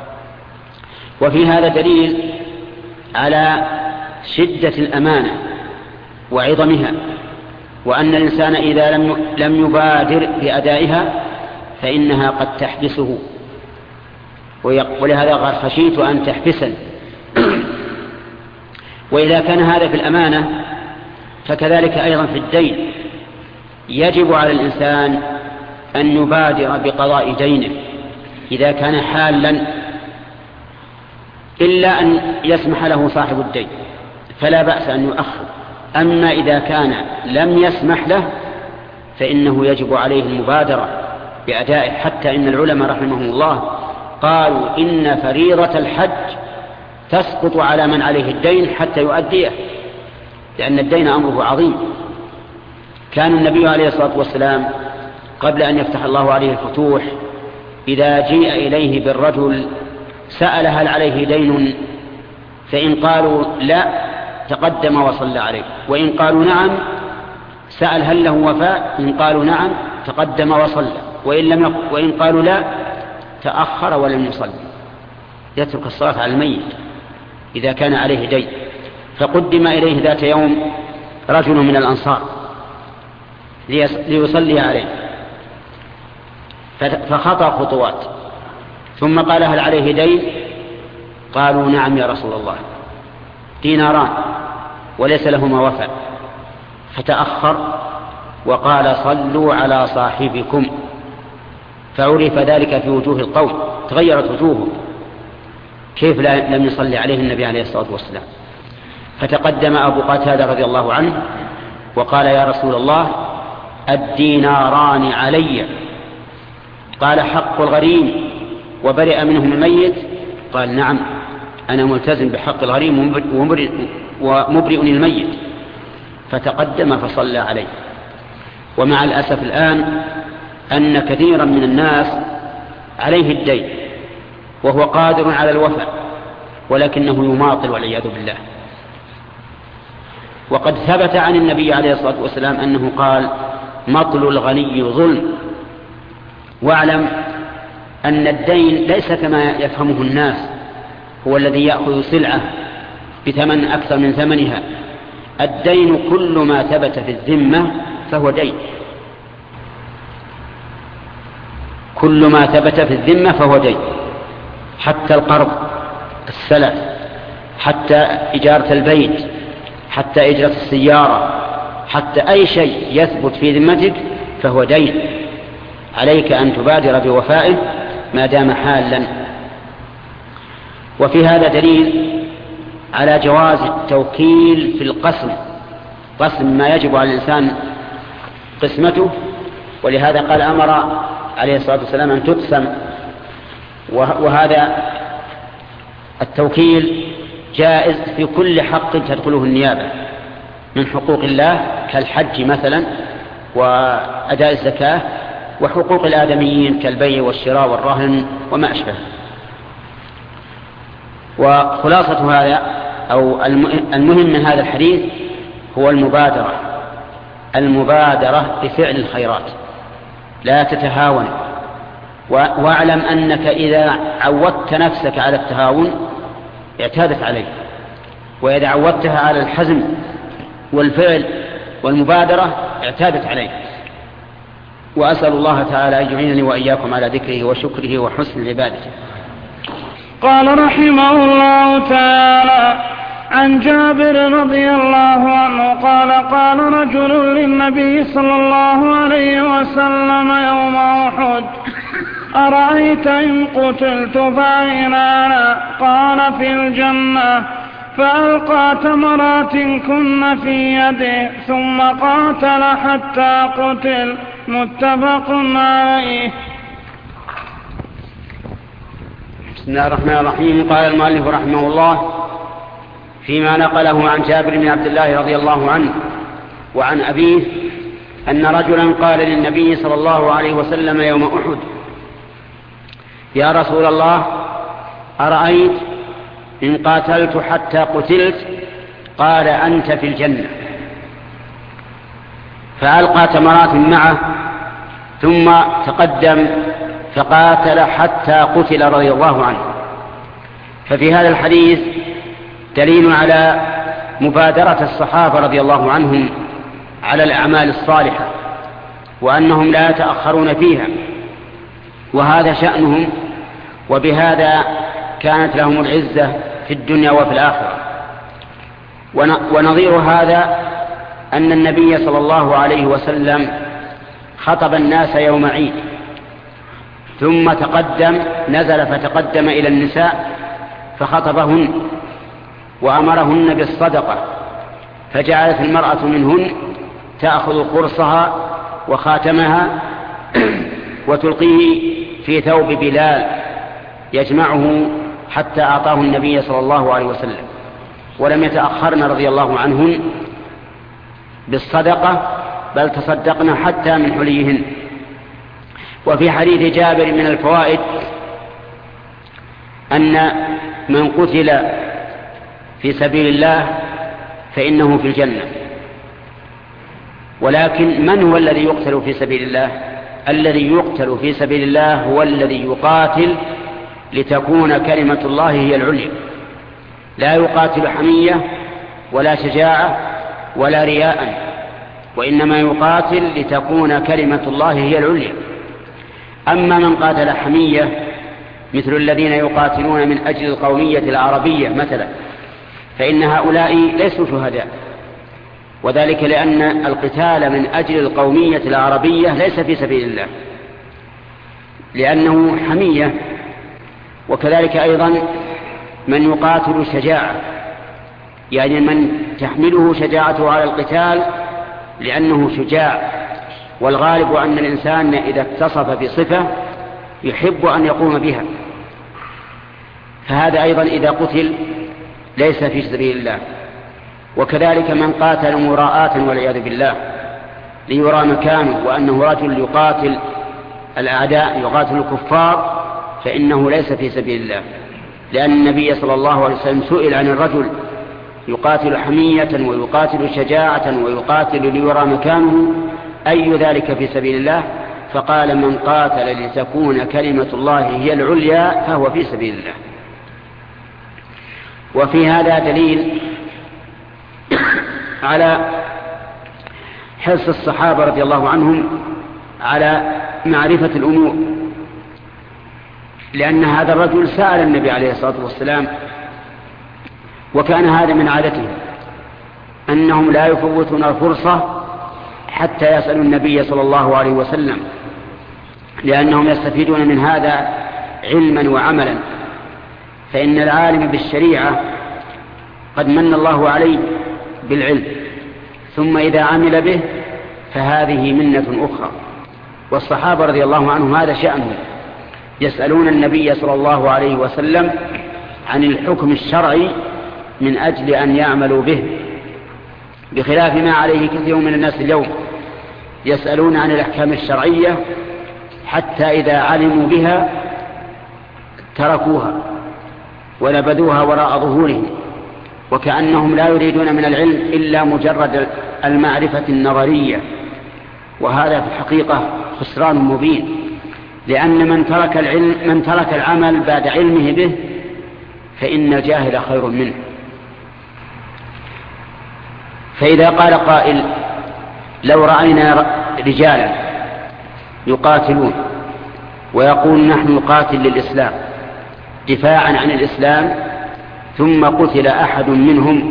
وفي هذا دليل على شدة الأمانة وعظمها، وأن الإنسان إذا لم لم يبادر بأدائها فإنها قد تحبسه، ولهذا قال: خشيت أن تحبسني. وإذا كان هذا في الأمانة فكذلك أيضا في الدين، يجب على الإنسان أن يبادر بقضاء دينه إذا كان حالا، إلا أن يسمح له صاحب الدين فلا بأس أن يؤخر. أما إذا كان لم يسمح له فإنه يجب عليه المبادرة بأدائه، حتى إن العلماء رحمهم الله قالوا إن فريضة الحج تسقط على من عليه الدين حتى يؤديه، لأن الدين أمره عظيم. كان النبي عليه الصلاة والسلام قبل أن يفتح الله عليه الفتوح إذا جيء إليه بالرجل سأل هل عليه دين، فإن قالوا لا تقدم وصلى عليه، وإن قالوا نعم سأل هل له وفاء، إن قالوا نعم تقدم وصلى، وإن, لم يق... وإن قالوا لا تأخر ولم يصلي، يترك الصلاة على الميت إذا كان عليه دين. فقدم إليه ذات يوم رجل من الأنصار ليصلي عليه، فخطى خطوات ثم قال هل عليه دين؟ قالوا نعم يا رسول الله، ديناران وليس لهما وفاء. فتأخر وقال صلوا على صاحبكم، فعرف ذلك في وجوه القوم، تغيرت وجوههم، كيف لم يصلي عليه النبي عليه الصلاة والسلام. فتقدم أبو قتادة رضي الله عنه وقال يا رسول الله الديناران علي. قال حق الغريم وبرئ منهم الميت؟ قال نعم أنا ملتزم بحق الغريم ومبرئ الميت. فتقدم فصلى عليه. ومع الأسف الآن أن كثيرا من الناس عليه الدين وهو قادر على الوفاء، ولكنه يماطل والعياذ بالله. وقد ثبت عن النبي عليه الصلاة والسلام أنه قال مطل الغني ظلم. واعلم أن الدين ليس كما يفهمه الناس، هو الذي يأخذ سلعة بثمن أكثر من ثمنها. الدين كل ما ثبت في الذمة فهو دين، كل ما ثبت في الذمة فهو دين، حتى القرض، السلف، حتى إجارة البيت، حتى إجرة السيارة، حتى أي شيء يثبت في ذمتك فهو دين، عليك أن تبادر بوفائه ما دام حالا. وفي هذا دليل على جواز التوكيل في القسم، قسم ما يجب على الإنسان قسمته، ولهذا قال أمر عليه الصلاة والسلام أن تقسم. وهذا التوكيل جائز في كل حق تدخله النيابة من حقوق الله كالحج مثلا وأداء الزكاة، وحقوق الآدميين كالبيع والشراء والرهن وما أشبه. وخلاصة هذا أو المهم من هذا الحديث هو المبادرة، المبادرة بفعل الخيرات، لا تتهاون. واعلم أنك إذا عودت نفسك على التهاون اعتادت عليه، وإذا عودتها على الحزم والفعل والمبادرة اعتادت عليه. وأسأل الله تعالى أن يعينني وإياكم على ذكره وشكره وحسن عبادته. قال رحمه الله تعالى: عن جابر رضي الله عنه قال: قال رجل للنبي صلى الله عليه وسلم يوم أحد: أرأيت إن قتلت فأين أنا؟ قال: في الجنة. فألقى تمرات كن في يده ثم قاتل حتى قتل. متفق عليه. بسم الله الرحمن الرحيم. قال المؤلف رحمه الله فيما نقله عن جابر بن عبد الله رضي الله عنه وعن أبيه أن رجلا قال للنبي صلى الله عليه وسلم يوم أحد: يا رسول الله، أرأيت إن قاتلت حتى قتلت؟ قال: أنت في الجنة. فألقى تمرات معه ثم تقدم فقاتل حتى قتل رضي الله عنه. ففي هذا الحديث دليل على مبادرة الصحابة رضي الله عنهم على الأعمال الصالحة، وأنهم لا يتأخرون فيها، وهذا شأنهم، وبهذا كانت لهم العزة في الدنيا وفي الآخرة. ونظير هذا أن النبي صلى الله عليه وسلم خطب الناس يوم عيد، ثم تقدم نزل فتقدم إلى النساء فخطبهن وأمرهن بالصدقة، فجعلت المرأة منهن تأخذ قرصها وخاتمها وتلقيه في ثوب بلال يجمعه حتى أعطاه النبي صلى الله عليه وسلم، ولم يتأخرن رضي الله عنهن بالصدقة، بل تصدقن حتى من حليهن. وفي حديث جابر من الفوائد أن من قتل في سبيل الله فإنه في الجنة. ولكن من هو الذي يقتل في سبيل الله؟ الذي يقتل في سبيل الله هو الذي يقاتل لتكون كلمة الله هي العليا، لا يقاتل حمية ولا شجاعة ولا رياء، وإنما يقاتل لتكون كلمة الله هي العليا. أما من قاتل حمية مثل الذين يقاتلون من أجل القومية العربية مثلا، فإن هؤلاء ليسوا شهداء، وذلك لأن القتال من أجل القومية العربية ليس في سبيل الله، لأنه حمية. وكذلك أيضا من يقاتل شجاعة، يعني من تحمله شجاعته على القتال لأنه شجاع، والغالب أن الإنسان إذا اتصف بصفة يحب أن يقوم بها، فهذا أيضا إذا قتل ليس في سبيل الله. وكذلك من قاتل مراءة والعياذ بالله ليرى مكانه وأنه رجل يقاتل الأعداء يقاتل الكفار، فإنه ليس في سبيل الله، لأن النبي صلى الله عليه وسلم سئل عن الرجل يقاتل حمية ويقاتل شجاعة ويقاتل ليرى مكانه أي ذلك في سبيل الله؟ فقال: من قاتل لتكون كلمة الله هي العليا فهو في سبيل الله. وفي هذا دليل على حرص الصحابة رضي الله عنهم على معرفة الأمور، لأن هذا الرجل سأل النبي عليه الصلاة والسلام، وكان هذا من عادته، أنهم لا يفوتون الفرصة حتى يسألوا النبي صلى الله عليه وسلم، لأنهم يستفيدون من هذا علما وعملا. فإن العالم بالشريعة قد من الله عليه بالعلم، ثم إذا عمل به فهذه منة أخرى. والصحابة رضي الله عنهم هذا شأنهم، يسألون النبي صلى الله عليه وسلم عن الحكم الشرعي من أجل أن يعملوا به، بخلاف ما عليه كثير من الناس اليوم، يسألون عن الأحكام الشرعية حتى إذا علموا بها تركوها ونبذوها وراء ظهورهم، وكأنهم لا يريدون من العلم إلا مجرد المعرفة النظرية، وهذا في الحقيقة خسران مبين، لأن من ترك العلم من ترك العمل بعد علمه به فإن الجاهل خير منه. فإذا قال قائل: لو رأينا رجالا يقاتلون ويقول نحن نقاتل للإسلام دفاعا عن الإسلام، ثم قتل أحد منهم،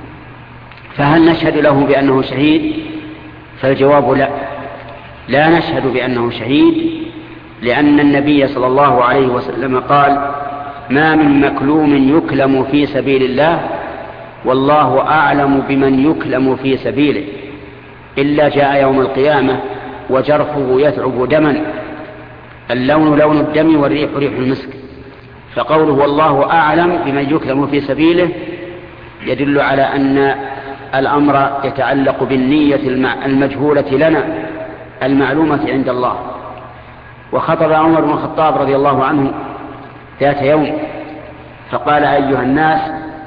فهل نشهد له بأنه شهيد؟ فالجواب لا، لا نشهد بأنه شهيد، لأن النبي صلى الله عليه وسلم قال: ما من مكلوم يكلم في سبيل الله والله أعلم بمن يكلم في سبيله إلا جاء يوم القيامة وجرحه يثعب دما، اللون لون الدم والريح ريح المسك. فقوله والله أعلم بمن يكلم في سبيله يدل على أن الأمر يتعلق بالنية المجهولة لنا المعلومة عند الله. وخطب عمر بن الخطاب رضي الله عنه ذات يوم فقال: أيها الناس،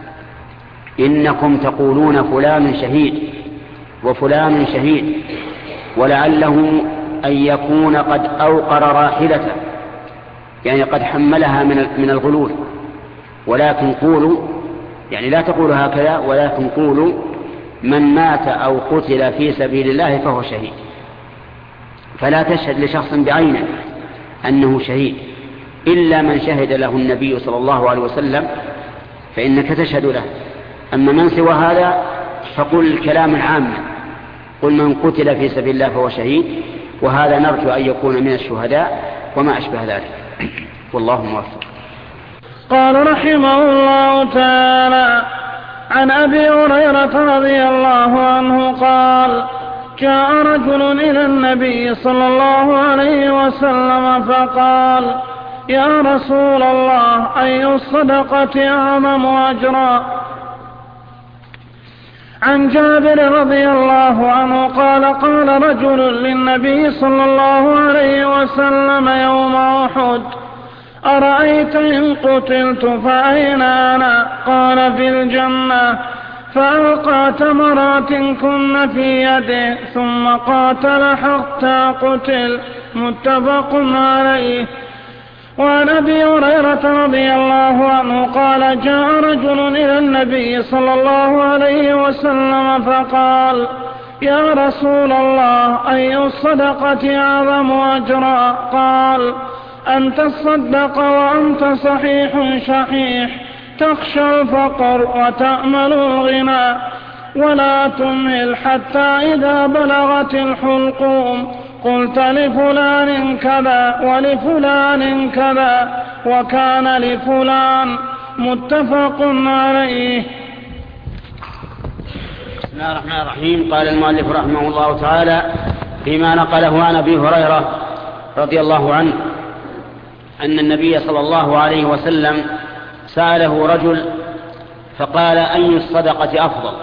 إنكم تقولون فلان شهيد وفلان شهيد، ولعله أن يكون قد أوقر راحلته، يعني قد حملها من الغلول، ولكن قولوا، يعني لا تقولوا هكذا، ولكن قولوا من مات أو قتل في سبيل الله فهو شهيد. فلا تشهد لشخص بعينه أنه شهيد إلا من شهد له النبي صلى الله عليه وسلم، فإنك تشهد له. أما من سوى هذا فقل الكلام العام، قل من قتل في سبيل الله فهو شهيد، وهذا نرجو أن يكون من الشهداء وما أشبه ذلك. والله موفق. قال رحمه الله تعالى: عن أبي هريرة رضي الله عنه قال: جاء رجل إلى النبي صلى الله عليه وسلم فقال: يا رسول الله، أي الصدقة أعظم أجرا؟ عن جابر رضي الله عنه قال: قال رجل للنبي صلى الله عليه وسلم يوم أحد: أرأيت إن قتلت فأين أنا؟ قال: في الجنة. فألقى تمرات كن في يده ثم قاتل حتى قتل. متفق عليه. وعن أبي هريرة رضي الله عنه قال: جاء رجل إلى النبي صلى الله عليه وسلم فقال: يا رسول الله، أي الصدقة أعظم أجرا؟ قال: أن تصدق وأنت صحيح شحيح، تخشى الفقر وتأمل الغنى، ولا تمهل حتى إذا بلغت الحلقوم قلت لفلان كذا ولفلان كذا وكان لفلان. متفق عليه. بسم الله الرحمن الرحيم. قال المؤلف رحمه الله تعالى فيما نقله عن أبي هريرة رضي الله عنه أن النبي صلى الله عليه وسلم سأله رجل فقال: أي الصدقة أفضل؟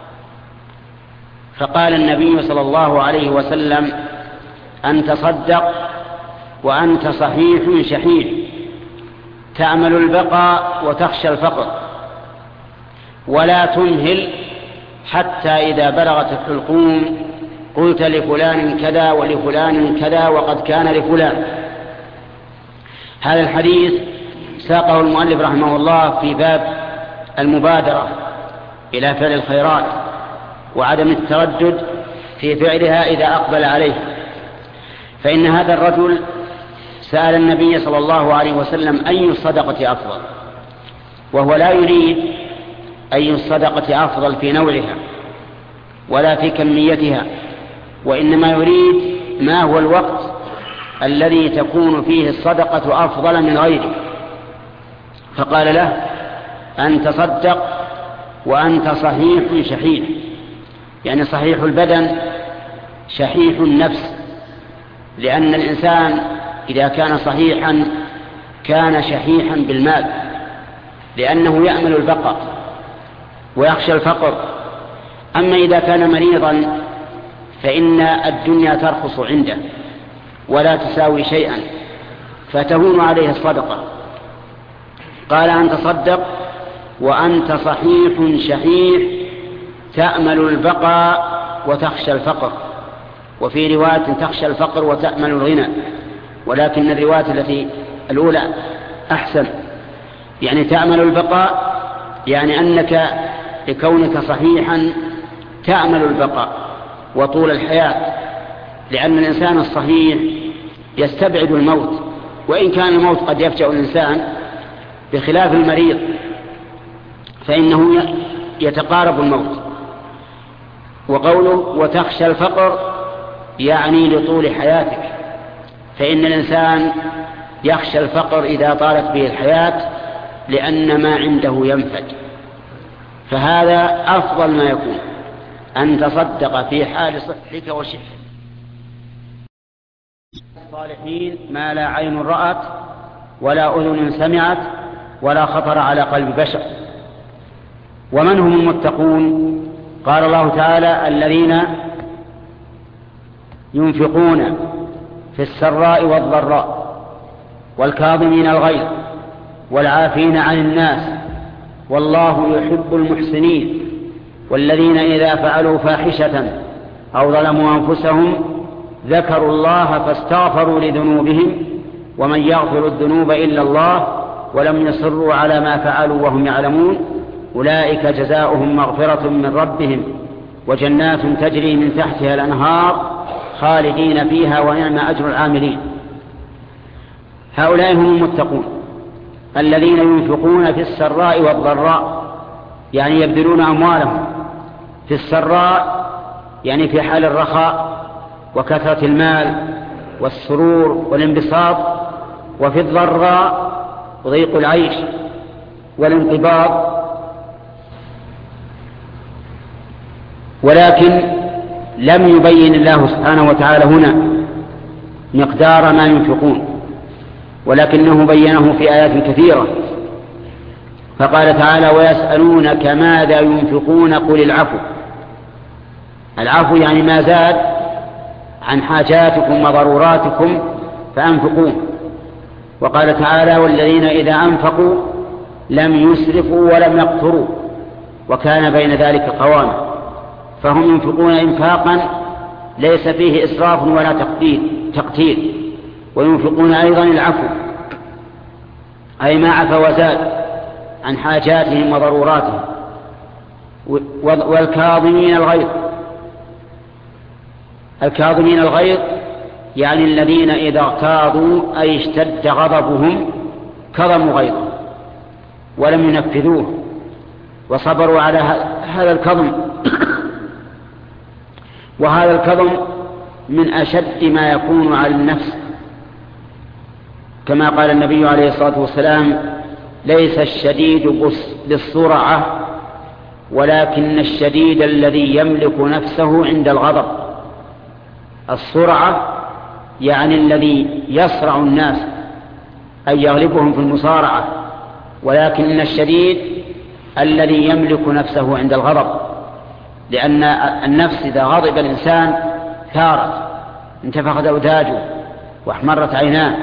فقال النبي صلى الله عليه وسلم: أن تصدق وأنت صحيح شحيح، تأمل البقاء وتخشى الفقر، ولا تمهل حتى إذا بلغت الحلقوم قلت لفلان كذا ولفلان كذا وقد كان لفلان. هذا الحديث ساقه المؤلف رحمه الله في باب المبادرة إلى فعل الخيرات وعدم التردد في فعلها إذا أقبل عليه. فإن هذا الرجل سأل النبي صلى الله عليه وسلم: أي الصدقة أفضل؟ وهو لا يريد أي الصدقة أفضل في نوعها، ولا في كميتها، وإنما يريد ما هو الوقت الذي تكون فيه الصدقة أفضل من غيره. فقال له: أن تصدق وأنت صحيح شحيح، يعني صحيح البدن شحيح النفس، لأن الإنسان إذا كان صحيحا كان شحيحا بالمال، لأنه يأمل البقاء ويخشى الفقر. أما إذا كان مريضا فإن الدنيا ترخص عنده ولا تساوي شيئا، فتهون عليه الصدقة. قال: أن تصدق وأنت صحيح شحيح تأمل البقاء وتخشى الفقر، وفي رواية تخشى الفقر وتأمل الغنى، ولكن الرواية التي الأولى أحسن، يعني تأمل البقاء، يعني أنك لكونك صحيحا تأمل البقاء وطول الحياة، لأن الإنسان الصحيح يستبعد الموت، وإن كان الموت قد يفجأ الإنسان، بخلاف المريض فإنه يتقارب الموت. وقوله وتخشى الفقر يعني لطول حياتك، فإن الإنسان يخشى الفقر إذا طالت به الحياة لأن ما عنده ينفد، فهذا أفضل ما يكون أن تصدق في حال صحتك وشحك. الصالحين ما لا عين رأت ولا أذن سمعت ولا خطر على قلب بشر. ومن هم المتقون؟ قال الله تعالى: الذين ينفقون في السراء والضراء والكاظمين الغيظ والعافين عن الناس والله يحب المحسنين، والذين إذا فعلوا فاحشة أو ظلموا أنفسهم ذكروا الله فاستغفروا لذنوبهم ومن يغفر الذنوب إلا الله ولم يصروا على ما فعلوا وهم يعلمون أولئك جزاؤهم مغفرة من ربهم وجنات تجري من تحتها الأنهار خالدين فيها ونعم أجر العاملين. هؤلاء هم المتقون الذين ينفقون في السراء والضراء، يعني يبذلون أموالهم في السراء يعني في حال الرخاء وكثرة المال والسرور والانبساط، وفي الضراء ضيق العيش والانقباض. ولكن لم يبين الله سبحانه وتعالى هنا مقدار ما ينفقون، ولكنه بينه في آيات كثيرة. فقال تعالى: ويسألونك ماذا ينفقون قل العفو. العفو يعني ما زاد عن حاجاتكم وضروراتكم فأنفقوه. وقال تعالى: والذين إذا أنفقوا لم يسرفوا ولم يقتروا وكان بين ذلك قواما. فهم ينفقون إنفاقا ليس فيه إسراف ولا تقتير، وينفقون أيضا العفو أي ما عفى وزاد عن حاجاتهم وضروراتهم. والكاظمين الغيظ، الكاظمين الغيظ يعني الذين إذا اغتاظوا أي اشتد غضبهم كظموا غيظا ولم ينفذوه وصبروا على هذا الكظم. وهذا الكظم من أشد ما يكون على النفس، كما قال النبي عليه الصلاة والسلام: ليس الشديد بالسرعة ولكن الشديد الذي يملك نفسه عند الغضب. السرعة يعني الذي يصرع الناس أي يغلبهم في المصارعة، ولكن الشديد الذي يملك نفسه عند الغضب، لأن النفس إذا غضب الإنسان ثارت، انتفخت أوداجه واحمرت عيناه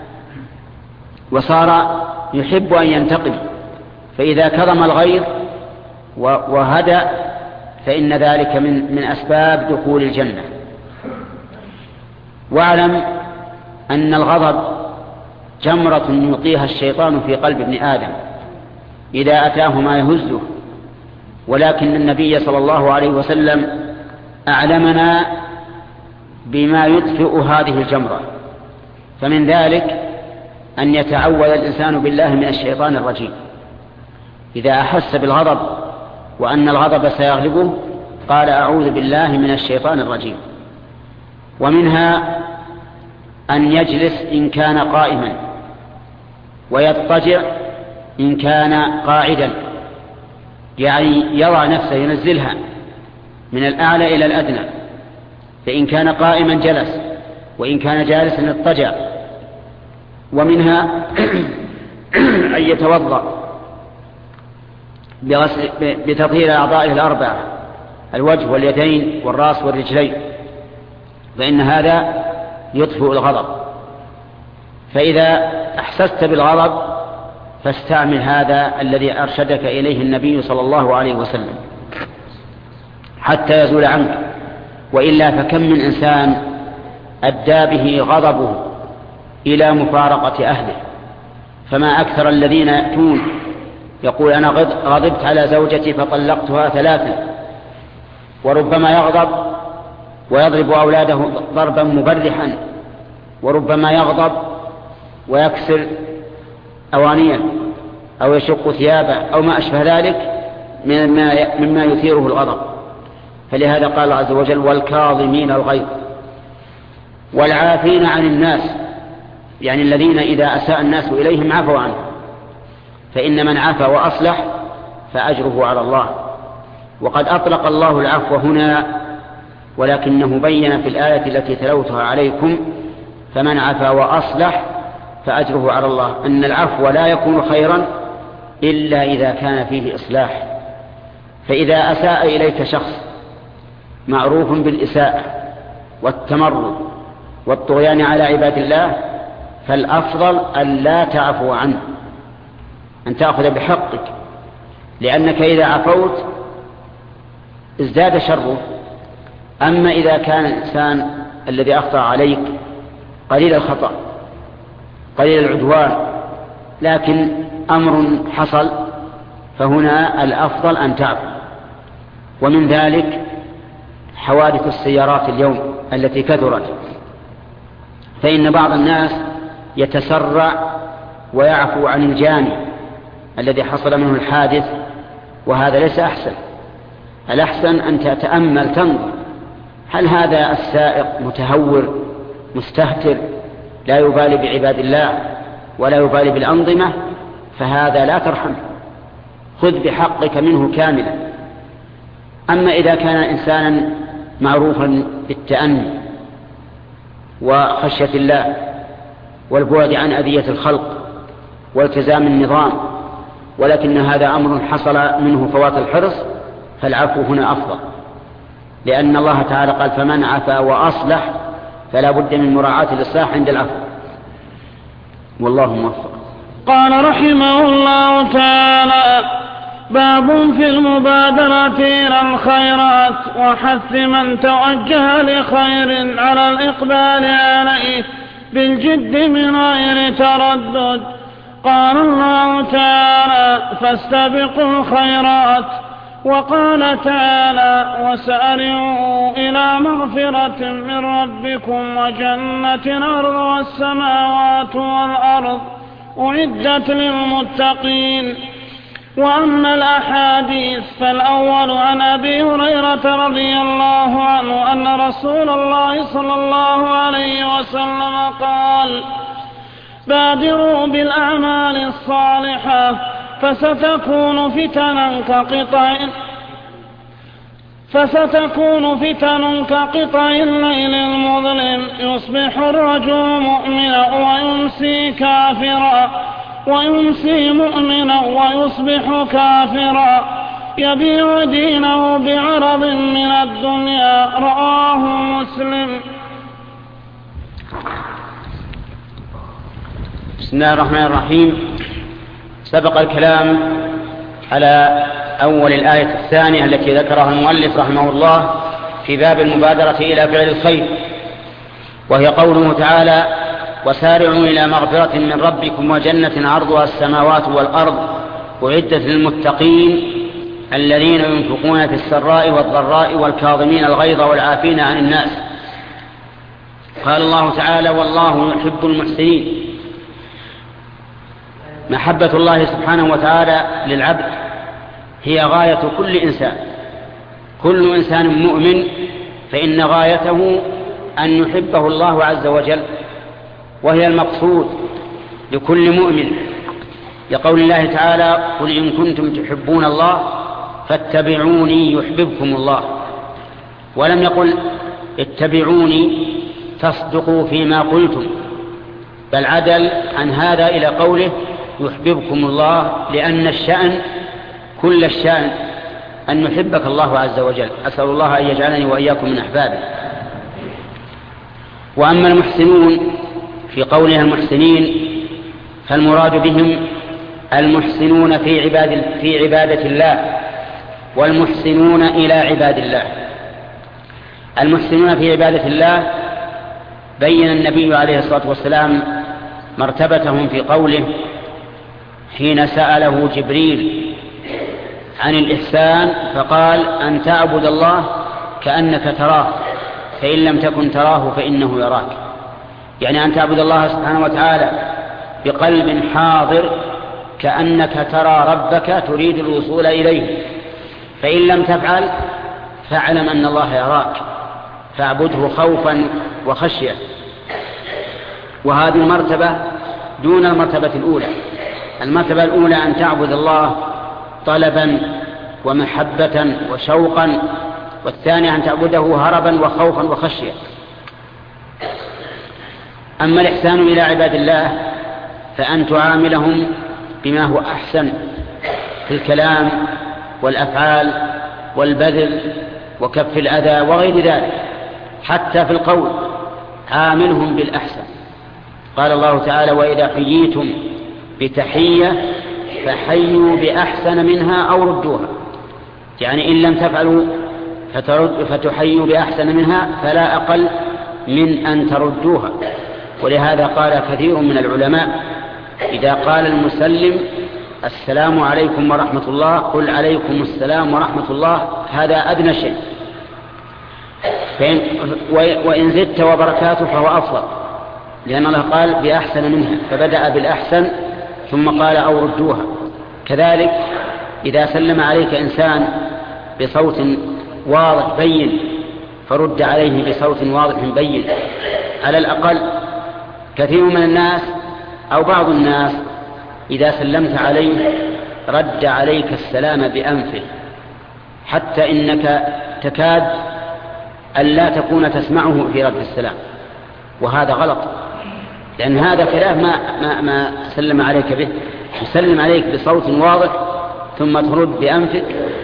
وصار يحب أن ينتقم. فإذا كظم الغيظ وهدأ فإن ذلك من من أسباب دخول الجنة. واعلم أن الغضب جمرة يلقيها الشيطان في قلب ابن آدم إذا أتاه ما يهزه، ولكن النبي صلى الله عليه وسلم أعلمنا بما يطفئ هذه الجمرة. فمن ذلك أن يتعوذ الإنسان بالله من الشيطان الرجيم إذا أحس بالغضب وأن الغضب سيغلبه، قال أعوذ بالله من الشيطان الرجيم. ومنها أن يجلس إن كان قائما، ويضطجع إن كان قاعدا، يعني يضع نفسه ينزلها من الأعلى إلى الأدنى، فإن كان قائما جلس، وإن كان جالسا اضطجع. ومنها أن يتوضأ بتطهير أعضائه الأربعة، الوجه واليدين والرأس والرجلين، فإن هذا يطفئ الغضب. فإذا أحسست بالغضب فاستعمل هذا الذي أرشدك إليه النبي صلى الله عليه وسلم حتى يزول عنك، وإلا فكم من إنسان أدى به غضبه إلى مفارقة أهله. فما أكثر الذين يأتون يقول أنا غضبت على زوجتي فطلقتها ثلاثا، وربما يغضب ويضرب أولاده ضربا مبرحا، وربما يغضب ويكسر أوانيه أو يشق ثيابه أو ما أشبه ذلك مما يثيره الغضب. فلهذا قال الله عز وجل والكاظمين الغيظ والعافين عن الناس، يعني الذين إذا أساء الناس إليهم عفوا عنه. فإن من عفا وأصلح فأجره على الله. وقد أطلق الله العفو هنا، ولكنه بين في الآية التي تلوتها عليكم فمن عفا وأصلح فأجره على الله أن العفو لا يكون خيرا إلا إذا كان فيه إصلاح. فإذا أساء إليك شخص معروف بالإساءة والتمرد والطغيان على عباد الله، فالأفضل أن لا تعفو عنه، أن تأخذ بحقك، لأنك إذا عفوت ازداد شره. أما إذا كان الإنسان الذي أخطأ عليك قليل الخطأ قليل العدوان لكن أمر حصل، فهنا الأفضل أن تعفو. ومن ذلك حوادث السيارات اليوم التي كثرت، فإن بعض الناس يتسرع ويعفو عن الجاني الذي حصل منه الحادث، وهذا ليس أحسن. الأحسن أن تتأمل تنظر هل هذا السائق متهور مستهتر لا يبالي بعباد الله ولا يبالي بالأنظمة، فهذا لا ترحمه، خذ بحقك منه كاملا. أما إذا كان إنسانا معروفا بالتأني وخشية الله والبعد عن أذية الخلق والتزام النظام، ولكن هذا أمر حصل منه فوات الحرص، فالعفو هنا أفضل، لأن الله تعالى قال فمن عفا وأصلح فلا بد من مراعاة الإصلاح عند العفو، والله موفق. قال رحمه الله تعالى باب في المبادرة إلى الخيرات وحث من توجه لخير على الإقبال عليه بالجد من غير تردد. قال الله تعالى فاستبقوا الخيرات، وقال تعالى وسارعوا إلى مغفرة من ربكم وجنة أرضها السماوات والأرض أعدت للمتقين. وأما الأحاديث فالأول عن أبي هريرة رضي الله عنه أن رسول الله صلى الله عليه وسلم قال بادروا بالأعمال الصالحة فستكون فتنا كقطع فستكون فتن كقطع الليل المظلم يصبح الرجل مؤمنا ويمسي كافرا ويمسي مؤمنا ويصبح كافرا يبيع دينه بعرض من الدنيا. رواه مسلم. بسم الله الرحمن الرحيم. سبق الكلام على أول الآية الثانية التي ذكرها المؤلف رحمه الله في باب المبادرة إلى فعل الخير، وهي قوله تعالى وسارعوا إلى مغفرة من ربكم وجنة عرضها السماوات والأرض أعدت للمتقين الذين ينفقون في السراء والضراء والكاظمين الغيظ والعافين عن الناس. قال الله تعالى والله يحب المحسنين. محبة الله سبحانه وتعالى للعبد هي غاية كل إنسان. كل إنسان مؤمن فإن غايته أن يحبه الله عز وجل، وهي المقصود لكل مؤمن، لقول الله تعالى: قل إن كنتم تحبون الله فاتبعوني يحببكم الله. ولم يقل اتبعوني تصدقوا فيما قلتم، بل عدل عن هذا إلى قوله يحببكم الله، لأن الشأن كل الشأن أن يحبك الله عز وجل. أسأل الله أن يجعلني وإياكم من أحبابه. وأما المحسنون في قولها المحسنين فالمراد بهم المحسنون في عباد في عبادة الله، والمحسنون إلى عباد الله. المحسنون في عبادة الله بين النبي عليه الصلاة والسلام مرتبتهم في قوله حين سأله جبريل عن الإحسان فقال: أن تعبد الله كأنك تراه فإن لم تكن تراه فإنه يراك. يعني أن تعبد الله سبحانه وتعالى بقلب حاضر كأنك ترى ربك تريد الوصول إليه، فإن لم تفعل فاعلم أن الله يراك، فاعبده خوفا وخشية. وهذه المرتبة دون المرتبة الأولى. المرتبة الأولى أن تعبد الله طلبا ومحبة وشوقا، والثانية أن تعبده هربا وخوفا وخشية. أما الإحسان إلى عباد الله فأن تعاملهم بما هو أحسن في الكلام والأفعال والبذل وكف الأذى وغير ذلك، حتى في القول عاملهم بالأحسن. قال الله تعالى: وإذا حييتم بتحية فحيوا بأحسن منها أو ردوها. يعني إن لم تفعلوا فتحيوا بأحسن منها فلا أقل من أن تردوها. ولهذا قال كثير من العلماء: إذا قال المسلم السلام عليكم ورحمة الله قل عليكم السلام ورحمة الله، هذا أدنى شيء، وإن زدت وبركاته فهو أفضل، لأن الله قال بأحسن منها، فبدأ بالأحسن ثم قال أو ردوها. كذلك إذا سلم عليك إنسان بصوت واضح بين فرد عليه بصوت واضح بين. على الأقل كثير من الناس أو بعض الناس إذا سلمت عليه رد عليك السلام بأنفه، حتى إنك تكاد أن لا تكون تسمعه في رد السلام، وهذا غلط، لأن هذا خلاف ما, ما, ما سلم عليك به. يسلم عليك بصوت واضح ثم ترد بأنفك،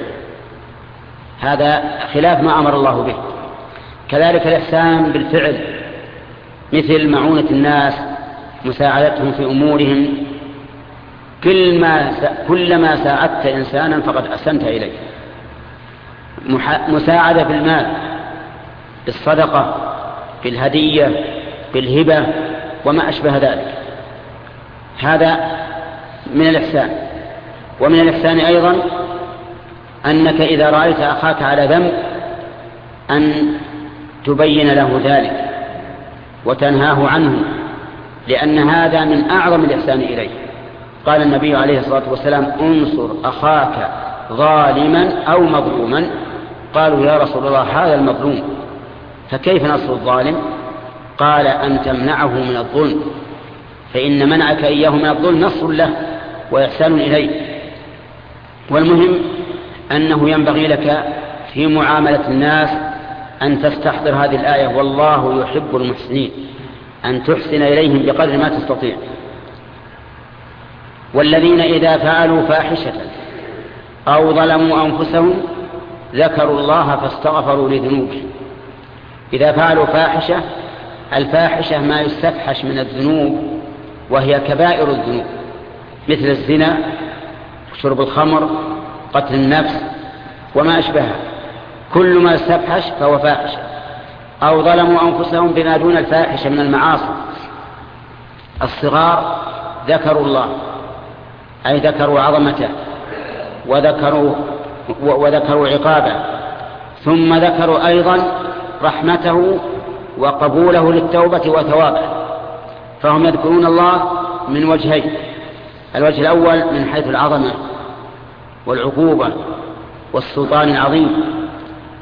هذا خلاف ما أمر الله به. كذلك الإحسان بالفعل، مثل معونة الناس، مساعدتهم في أمورهم. كل ما كلما ساعدت إنسانا فقد أحسنت إليه. مساعدة بالمال، بالصدقة، بالهدية، بالهبة وما أشبه ذلك، هذا من الإحسان. ومن الإحسان أيضا أنك إذا رأيت أخاك على ذنب أن تبين له ذلك وتنهاه عنه، لأن هذا من أعظم الإحسان إليه. قال النبي عليه الصلاة والسلام: انصر أخاك ظالما أو مظلوما. قالوا: يا رسول الله هذا المظلوم، فكيف نصر الظالم؟ قال: أن تمنعه من الظلم، فإن منعك إياه من الظلم نصر له وإحسان إليه. والمهم أنه ينبغي لك في معاملة الناس أن تستحضر هذه الآية: والله يحب المحسنين، أن تحسن إليهم بقدر ما تستطيع. والذين إذا فعلوا فاحشة أو ظلموا أنفسهم ذكروا الله فاستغفروا لذنوبهم. إذا فعلوا فاحشة، الفاحشة ما يستفحش من الذنوب، وهي كبائر الذنوب، مثل الزنا، شرب الخمر، قتل النفس وما أشبهها، كل ما يستفحش فهو فاحشة. أو ظلموا أنفسهم بما دون الفاحشة من المعاصي. الصغار ذكروا الله، أي ذكروا عظمته وذكروا, وذكروا عقابه، ثم ذكروا أيضا رحمته وقبوله للتوبة وثوابه. فهم يذكرون الله من وجهين: الوجه الأول من حيث العظمة والعقوبة والسلطان العظيم،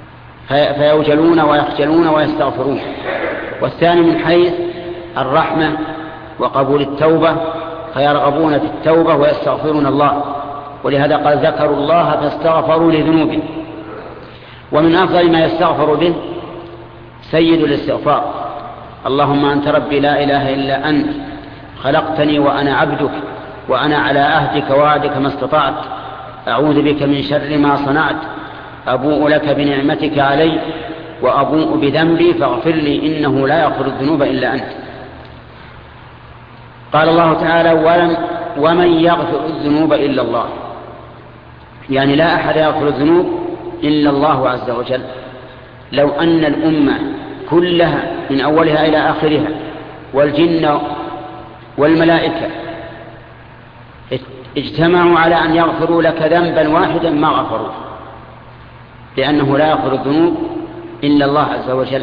فيوجلون ويخجلون ويستغفرون. والثاني من حيث الرحمة وقبول التوبة، فيرغبون في التوبة ويستغفرون الله، ولهذا قال ذكروا الله فاستغفروا لذنوبهم. ومن أفضل ما يستغفر به سيد الاستغفار: اللهم أنت ربي لا إله إلا أنت، خلقتني وأنا عبدك، وأنا على عهدك ووعدك ما استطعت، أعوذ بك من شر ما صنعت، أبوء لك بنعمتك علي وأبوء بذنبي فاغفر لي إنه لا يغفر الذنوب إلا أنت. قال الله تعالى: ومن يغفر الذنوب إلا الله، يعني لا أحد يغفر الذنوب إلا الله عز وجل. لو أن الأمة كلها من أولها إلى آخرها والجن والملائكة اجتمعوا على أن يغفروا لك ذنبا واحدا ما غفروا، لأنه لا يغفر الذنوب إلا الله عز وجل.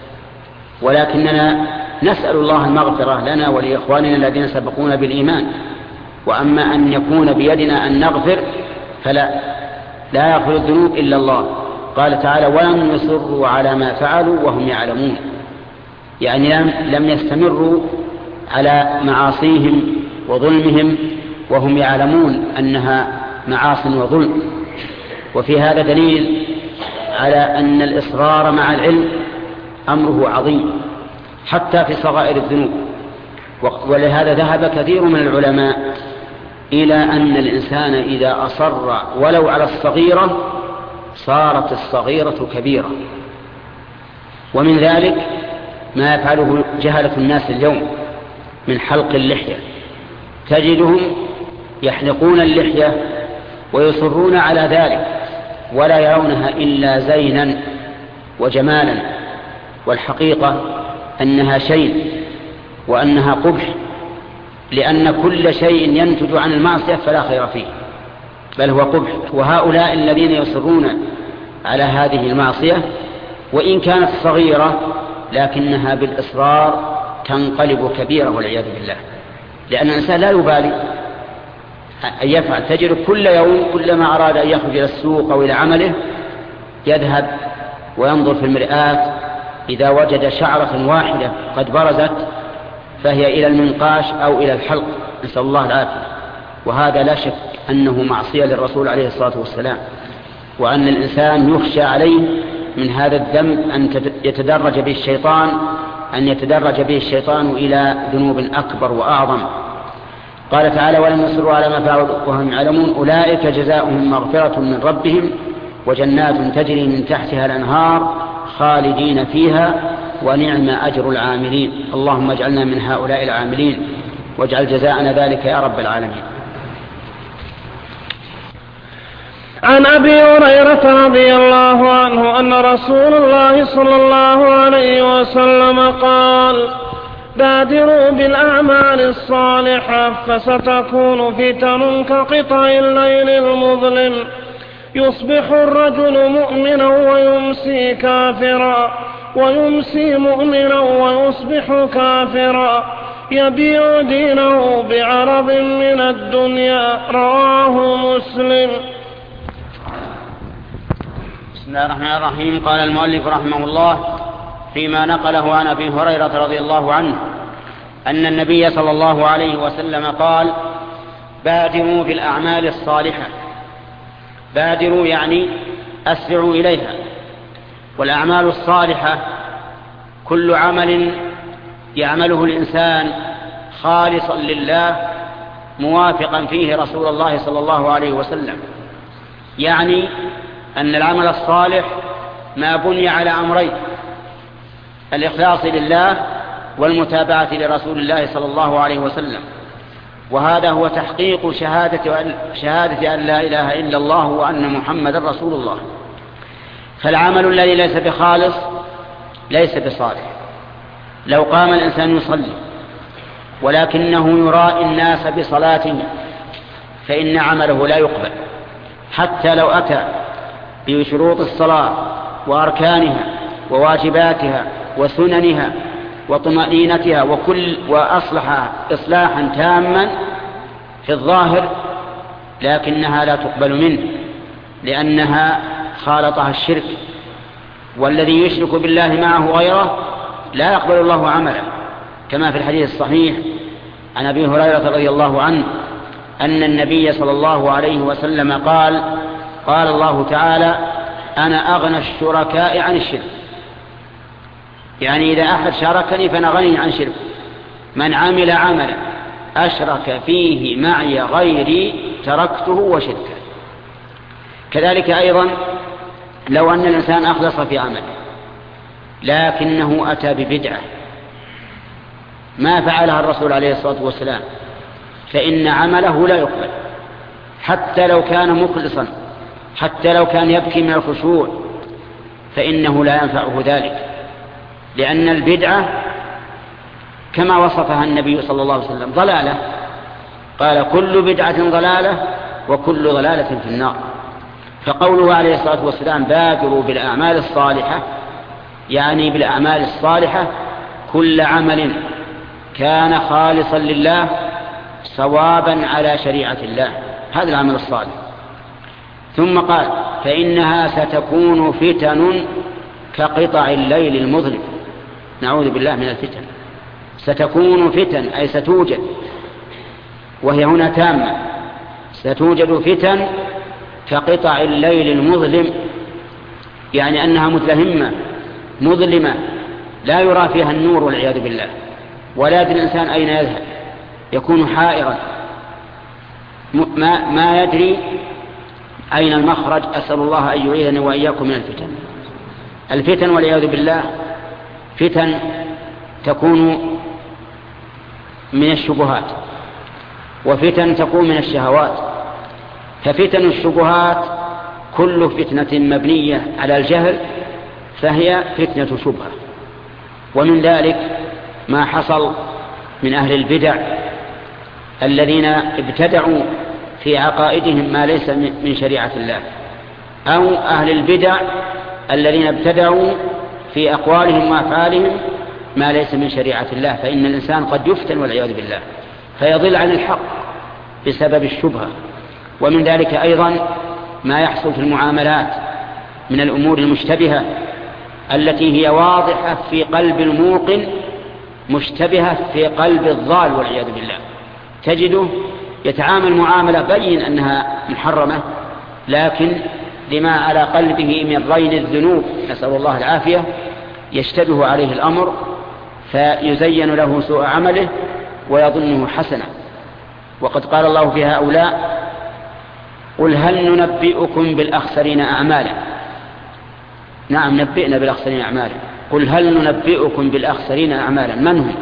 ولكننا نسأل الله المغفرة لنا ولإخواننا الذين سبقونا بالإيمان. وأما أن يكون بيدنا أن نغفر فلا، لا يغفر الذنوب إلا الله. قال تعالى: ولم يصروا على ما فعلوا وهم يعلمون، يعني لم يستمروا على معاصيهم وظلمهم وهم يعلمون أنها معاص وظلم. وفي هذا دليل على أن الإصرار مع العلم أمره عظيم حتى في صغائر الذنوب. ولهذا ذهب كثير من العلماء إلى أن الإنسان إذا أصر ولو على الصغيرة صارت الصغيرة كبيرة. ومن ذلك ما يفعله جهلة الناس اليوم من حلق اللحية، تجدهم يحلقون اللحية ويصرون على ذلك ولا يرونها إلا زينا وجمالا، والحقيقة أنها شيء وأنها قبح، لأن كل شيء ينتج عن المعصية فلا خير فيه بل هو قبح. وهؤلاء الذين يصرون على هذه المعصية وإن كانت صغيرة لكنها بالإصرار تنقلب كبيرة والعياذ بالله، لأن الإنسان لا يبالي أن يفعل. تجد كل يوم كلما أراد أن يخرج إلى السوق أو إلى عمله يذهب وينظر في المرآة، إذا وجد شعرة واحدة قد برزت فهي إلى المنقاش أو إلى الحلق، نسأل الله العافية. وهذا لا شك أنه معصية للرسول عليه الصلاة والسلام، وأن الإنسان يخشى عليه من هذا الذنب أن يتدرج به الشيطان أن يتدرج به الشيطان إلى ذنوب أكبر وأعظم. قال تعالى: ولم يصروا على ما فعلوا وهم يعلمون أولئك جزاؤهم مغفرة من ربهم وجنات تجري من تحتها الأنهار خالدين فيها ونعم أجر العاملين. اللهم اجعلنا من هؤلاء العاملين واجعل جزاءنا ذلك يا رب العالمين. عن أبي هريرة رضي الله عنه أن رسول الله صلى الله عليه وسلم قال: بادروا بالأعمال الصالحة فستكون فتن كقطع الليل المظلم، يصبح الرجل مؤمنا ويمسي كافرا، ويمسي مؤمنا ويصبح كافرا، يبيع دينه بعرض من الدنيا. رواه مسلم. بسم الله الرحمن الرحيم. قال المؤلف رحمه الله فيما نقله عن أبي هريرة رضي الله عنه أن النبي صلى الله عليه وسلم قال: بادروا بالأعمال الصالحة. بادروا يعني أسرعوا إليها. والأعمال الصالحة كل عمل يعمله الإنسان خالصا لله موافقا فيه رسول الله صلى الله عليه وسلم، يعني أن العمل الصالح ما بني على أمرين: الإخلاص لله والمتابعة لرسول الله صلى الله عليه وسلم. وهذا هو تحقيق شهادة أن, شهادة أن لا إله إلا الله وأن محمد رسول الله. فالعمل الذي ليس بخالص ليس بصالح. لو قام الإنسان يصلي ولكنه يرائي الناس بصلاته فإن عمله لا يقبل، حتى لو أتى بشروط الصلاة وأركانها وواجباتها وسننها وطمأنينتها وكل وأصلح إصلاحا تاما في الظاهر، لكنها لا تقبل منه لأنها خالطها الشرك والذي يشرك بالله معه غيره لا يقبل الله عمله، كما في الحديث الصحيح عن أبي هريرة رضي الله عنه أن النبي صلى الله عليه وسلم قال قال الله تعالى: أنا أغنى الشركاء عن الشرك. يعني إذا أحد شاركني فأنا غني عن شرك. من عمل عملا أشرك فيه معي غيري تركته وشركه. كذلك أيضا لو أن الإنسان أخلص في عمله لكنه أتى ببدعة ما فعلها الرسول عليه الصلاة والسلام، فإن عمله لا يقبل حتى لو كان مخلصا، حتى لو كان يبكي من الخشوع، فإنه لا ينفعه ذلك، لأن البدعة كما وصفها النبي صلى الله عليه وسلم ضلالة. قال: كل بدعة ضلالة وكل ضلالة في النار. فقوله عليه الصلاة والسلام: بادروا بالأعمال الصالحة، يعني بالأعمال الصالحة كل عمل كان خالصا لله صوابا على شريعة الله، هذا العمل الصالح. ثم قال: فإنها ستكون فتن كقطع الليل المظلم. نعوذ بالله من الفتن. ستكون فتن أي ستوجد، وهي هنا تامة، ستوجد فتن كقطع الليل المظلم، يعني أنها متلهمة مظلمة لا يرى فيها النور والعياذ بالله، ولا يدري الإنسان أين يذهب، يكون حائرا ما, ما يدري أين المخرج. أسأل الله أن يعيذني وإياكم من الفتن. الفتن والعياذ بالله فتن تكون من الشبهات، وفتن تكون من الشهوات. ففتن الشبهات كل فتنة مبنية على الجهل فهي فتنة شبهة. ومن ذلك ما حصل من أهل البدع الذين ابتدعوا في عقائدهم ما ليس من شريعة الله، أو أهل البدع الذين ابتدعوا في أقوالهم وأفعالهم ما ليس من شريعة الله. فإن الإنسان قد يفتن والعياذ بالله فيضل عن الحق بسبب الشبهة. ومن ذلك أيضا ما يحصل في المعاملات من الأمور المشتبهة التي هي واضحة في قلب الموقن مشتبهة في قلب الضال والعياذ بالله. تجده يتعامل معاملة بين أنها محرمة، لكن لما على قلبه من رين الذنوب نسأل الله العافية يشتبه عليه الأمر فيزين له سوء عمله ويظنه حسنا. وقد قال الله في هؤلاء: قل هل ننبئكم بالأخسرين أعمالا. نعم، نبئنا بالأخسرين أعمالا. قل هل ننبئكم بالأخسرين أعمالا. من هم؟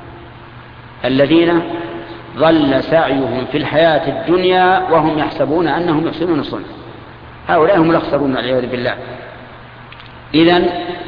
الذين ضل سعيهم في الحياة الدنيا وهم يحسبون أنهم يحسنون صنعا. هؤلاء هم الأخسرون والعياذ بالله. إذن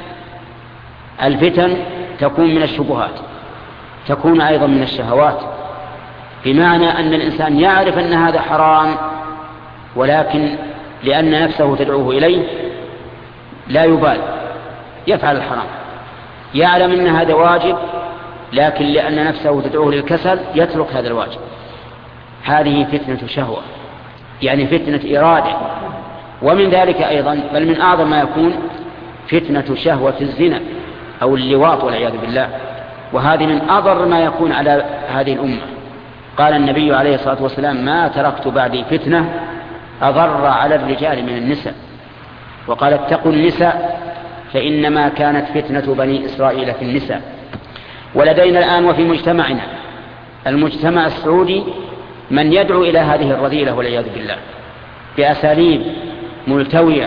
الفتن تكون من الشبهات، تكون أيضا من الشهوات، بمعنى أن الإنسان يعرف أن هذا حرام، ولكن لأن نفسه تدعوه إليه لا يبال، يفعل الحرام. يعلم أن هذا واجب، لكن لأن نفسه تدعوه للكسل يترك هذا الواجب. هذه فتنة شهوة، يعني فتنة إرادة. ومن ذلك أيضا بل من أعظم ما يكون فتنة شهوة الزنا أو اللواط والعياذ بالله، وهذه من أضر ما يكون على هذه الأمة. قال النبي عليه الصلاة والسلام: ما تركت بعدي فتنة أضر على الرجال من النساء. وقال: اتقوا النساء فإنما كانت فتنة بني إسرائيل في النساء. ولدينا الآن وفي مجتمعنا المجتمع السعودي من يدعو إلى هذه الرذيلة والعياذ بالله بأساليب ملتوية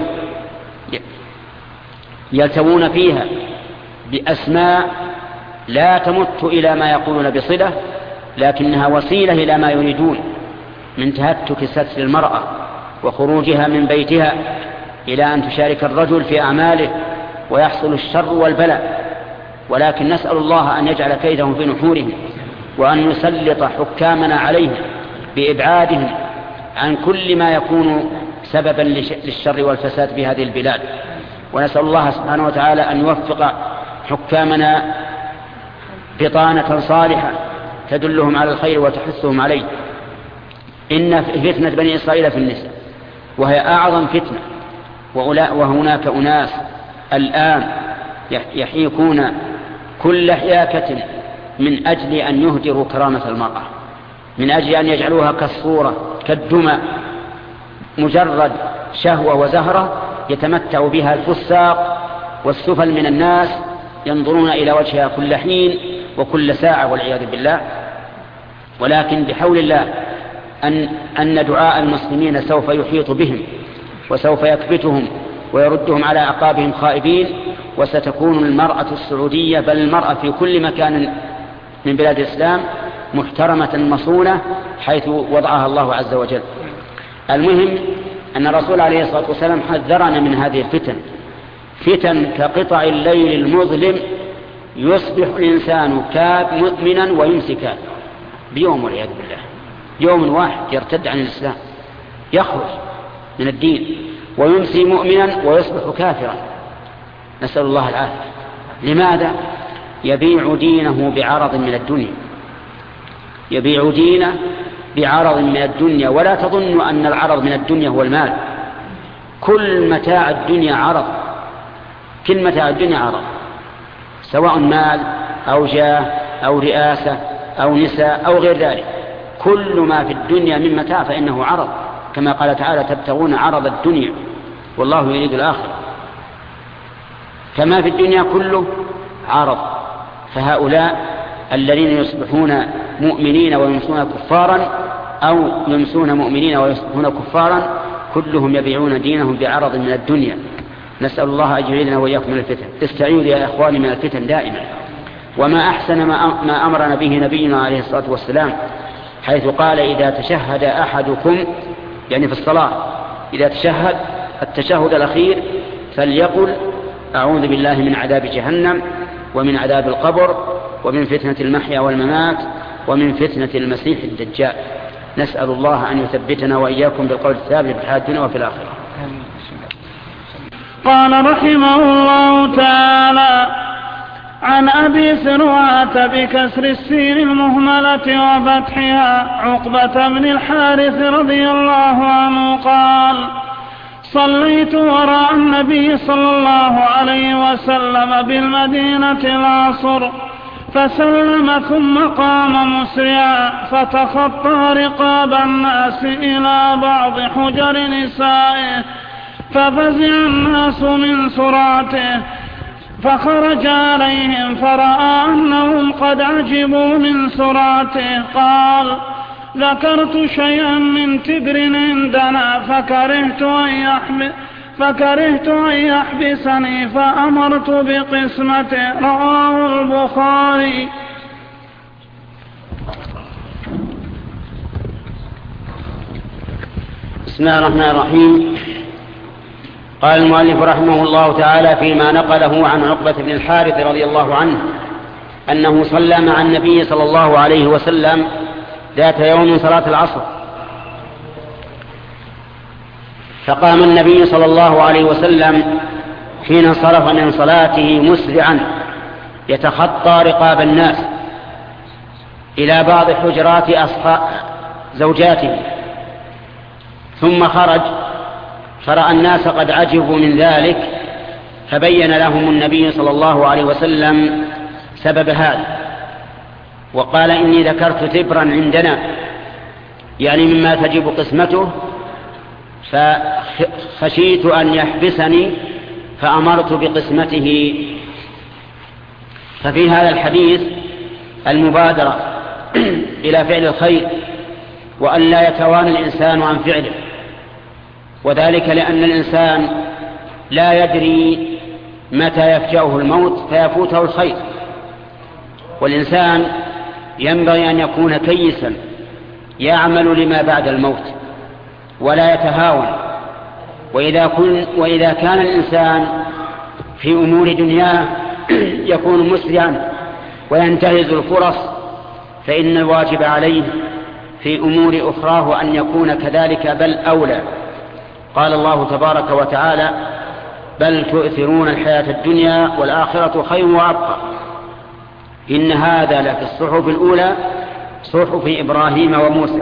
يلتوون فيها بأسماء لا تمت إلى ما يقولون بصلة، لكنها وسيلة إلى ما يريدون من تهتك ستر المرأة وخروجها من بيتها إلى أن تشارك الرجل في أعماله ويحصل الشر والبلاء. ولكن نسأل الله أن يجعل كيدهم في نحورهم، وأن يسلط حكامنا عليهم بإبعادهم عن كل ما يكون سببا للشر والفساد في هذه البلاد. ونسأل الله سبحانه وتعالى أن يوفق حكامنا بطانة صالحة تدلهم على الخير وتحثهم عليه. إن فتنة بني إسرائيل في النساء وهي أعظم فتنة، وهناك أناس الآن يحيكون كل حياكة من أجل أن يهدروا كرامة المرأة، من أجل أن يجعلوها كالصورة كالدمى، مجرد شهوة وزهرة يتمتع بها الفساق والسفل من الناس ينظرون إلى وجهها كل حين وكل ساعة والعياذ بالله. ولكن بحول الله أن, أن دعاء المسلمين سوف يحيط بهم وسوف يكبتهم ويردهم على أعقابهم خائبين، وستكون المرأة السعودية بل المرأة في كل مكان من بلاد الإسلام محترمة مصونة حيث وضعها الله عز وجل. المهم أن الرسول عليه الصلاة والسلام حذرنا من هذه الفتن، فتن كقطع الليل المظلم يصبح الإنسان مؤمنا ويمسي كافرا بيوم والعياذ بالله، يوم واحد يرتد عن الإسلام يخرج من الدين، ويمسي مؤمنا ويصبح كافرا، نسأل الله العافية. لماذا؟ يبيع دينه بعرض من الدنيا، يبيع دينه بعرض من الدنيا. ولا تظن أن العرض من الدنيا هو المال، كل متاع الدنيا عرض، كل متاع الدنيا عرض، سواء مال أو جاه أو رئاسة أو نساء أو غير ذلك، كل ما في الدنيا من متاع فإنه عرض، كما قال تعالى تبتغون عرض الدنيا والله يريد الآخرة. فما في الدنيا كله عرض. فهؤلاء الذين يصبحون مؤمنين ويمسون كفارا أو يمسون مؤمنين ويصبحون كفارا كلهم يبيعون دينهم بعرض من الدنيا. نسأل الله أن يعيذنا وإياكم من الفتن. استعيذوا يا إخواني من الفتن دائما. وما أحسن ما أمرنا به نبينا عليه الصلاة والسلام حيث قال إذا تشهد أحدكم، يعني في الصلاة إذا تشهد التشهد الأخير فليقل أعوذ بالله من عذاب جهنم ومن عذاب القبر ومن فتنة المحيا والممات ومن فتنة المسيح الدجال. نسأل الله أن يثبتنا وإياكم بالقول الثابت في الحياة الدنيا وفي الآخرة. قال رحمه الله تعالى: عن أبي سروعة بكسر السين المهملة وفتحها عقبة بن الحارث رضي الله عنه قال: صليت وراء النبي صلى الله عليه وسلم بالمدينة العصر فسلم ثم قام مسرعا فتخطى رقاب الناس إلى بعض حجر نسائه ففزع الناس من سرعته فخرج عليهم فرأى أنهم قد عجبوا من سرعته قال: ذكرت شيئا من تبر عندنا فكرهت أن يحبس فكرهت أن يحبسني فأمرت بقسمته. رواه البخاري. بسم الله الرحمن الرحيم. قال المؤلف رحمه الله تعالى فيما نقله عن عقبة بن الحارث رضي الله عنه أنه صلى مع النبي صلى الله عليه وسلم ذات يوم صلاة العصر، فقام النبي صلى الله عليه وسلم حين انصرف من صلاته مسرعا يتخطى رقاب الناس إلى بعض حجرات أصحاب زوجاته، ثم خرج فرأى الناس قد عجبوا من ذلك فبين لهم النبي صلى الله عليه وسلم سبب هذا وقال: إني ذكرت تبرا عندنا، يعني مما تجب قسمته، فخشيت أن يحبسني فأمرت بقسمته. ففي هذا الحديث المبادرة إلى فعل الخير وأن لا يتوانى الإنسان عن فعله، وذلك لأن الإنسان لا يدري متى يفجأه الموت فيفوته الخير، والإنسان ينبغي أن يكون كيسا يعمل لما بعد الموت ولا يتهاون. وإذا, كن وإذا كان الإنسان في أمور دنياه يكون مسرعا وينتهز الفرص، فإن الواجب عليه في أمور أخراه أن يكون كذلك بل أولى. قال الله تبارك وتعالى: بل تؤثرون الحياة الدنيا والآخرة خير وأبقى إن هذا لفي الصحف الأولى صحف إبراهيم وموسى.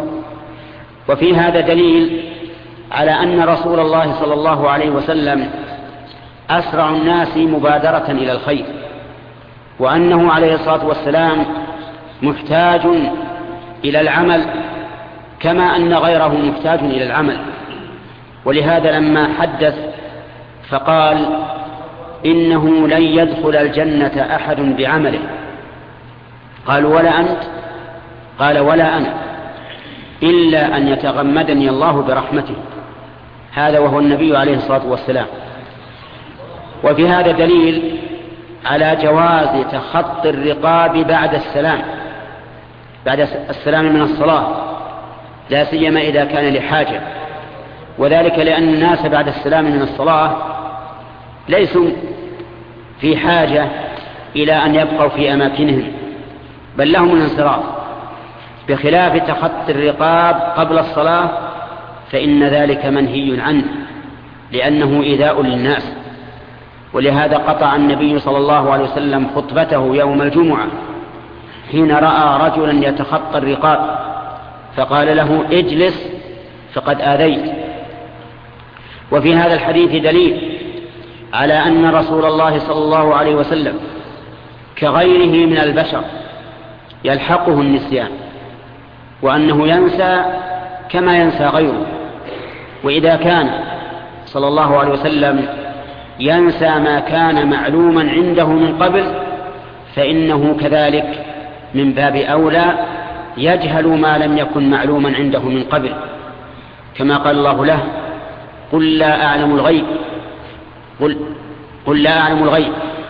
وفي هذا دليل على أن رسول الله صلى الله عليه وسلم أسرع الناس مبادرة إلى الخير، وأنه عليه الصلاة والسلام محتاج إلى العمل كما أن غيره محتاج إلى العمل. ولهذا لما حدث فقال إنه لن يدخل الجنة أحد بعمله، قالوا ولا أنت؟ قال ولا أنا، إلا أن يتغمدني الله برحمته. هذا وهو النبي عليه الصلاة والسلام. وفي هذا دليل على جواز تخطي الرقاب بعد السلام بعد السلام من الصلاة، لا سيما إذا كان لحاجة، وذلك لأن الناس بعد السلام من الصلاة ليسوا في حاجة إلى أن يبقوا في أماكنهم، بل لهم الانصراف، بخلاف تخطي الرقاب قبل الصلاة فإن ذلك منهي عنه لأنه إيذاء للناس. ولهذا قطع النبي صلى الله عليه وسلم خطبته يوم الجمعة حين رأى رجلا يتخطى الرقاب فقال له اجلس فقد آذيت. وفي هذا الحديث دليل على أن رسول الله صلى الله عليه وسلم كغيره من البشر يلحقه النسيان، وأنه ينسى كما ينسى غيره. وإذا كان صلى الله عليه وسلم ينسى ما كان معلوما عنده من قبل فإنه كذلك من باب أولى يجهل ما لم يكن معلوما عنده من قبل، كما قال الله له قل لا أعلم الغيب قل, قل لا أعلم الغيب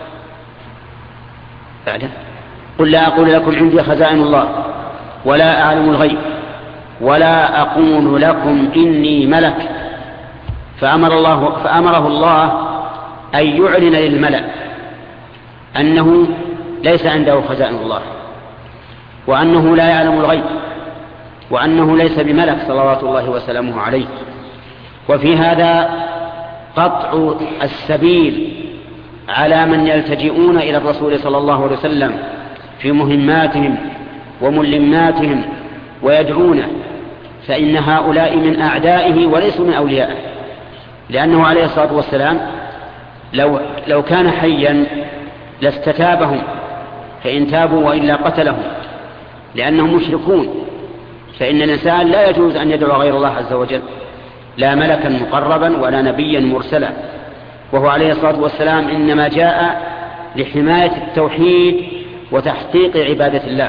قل لا أقول لكم عندي خزائن الله ولا أعلم الغيب ولا أقول لكم إني ملك. فأمر الله فأمره الله أن يعلن للملأ أنه ليس عنده خزائن الله، وأنه لا يعلم الغيب، وأنه ليس بملك صلوات الله وسلامه عليه. وفي هذا قطع السبيل على من يلتجئون إلى الرسول صلى الله عليه وسلم في مهماتهم وملماتهم ويدعونه، فإن هؤلاء من أعدائه وليسوا من أوليائه، لأنه عليه الصلاة والسلام لو, لو كان حيا لاستتابهم، فإن تابوا وإلا قتلهم، لأنهم مشركون. فإن الإنسان لا يجوز أن يدعو غير الله عز وجل، لا ملكا مقربا ولا نبيا مرسلا، وهو عليه الصلاة والسلام إنما جاء لحماية التوحيد وتحقيق عبادة الله.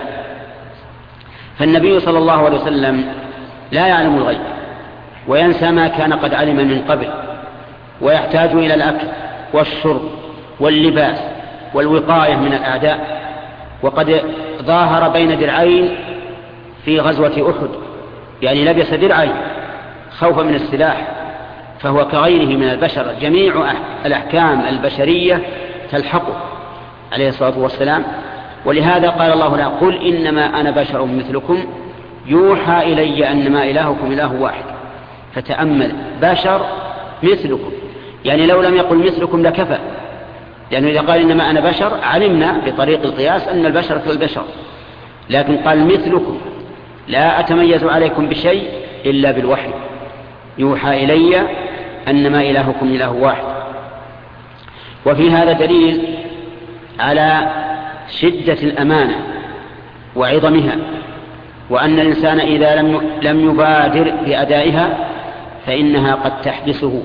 فالنبي صلى الله عليه وسلم لا يعلم الغيب وينسى ما كان قد علم من قبل، ويحتاج إلى الأكل والشرب واللباس والوقاية من الأعداء. وقد ظاهر بين درعين في غزوة أحد، يعني لبس درعين خوفا من السلاح، فهو كغيره من البشر، جميع الأحكام البشرية تلحقه عليه الصلاة والسلام. ولهذا قال الله له قل إنما أنا بشر مثلكم يوحى إلي أنما إلهكم إله واحد. فتأمل بشر مثلكم، يعني لو لم يقل مثلكم لكفى، لأنه إذا قال إنما أنا بشر علمنا بطريق القياس أن البشر كالبشر، لكن قال مثلكم لا أتميز عليكم بشيء إلا بالوحي يوحى إلي أنما إلهكم إله واحد. وفي هذا دليل على شدة الأمانة وعظمها، وأن الإنسان إذا لم يبادر بأدائها فإنها قد تحبسه،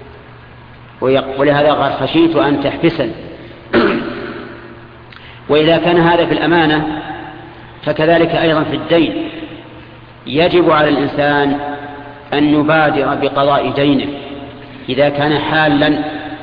ولهذا قال خشيت أن تحبسني. وإذا كان هذا في الأمانة فكذلك أيضا في الدين، يجب على الإنسان أن يبادر بقضاء دينه إذا كان حالا،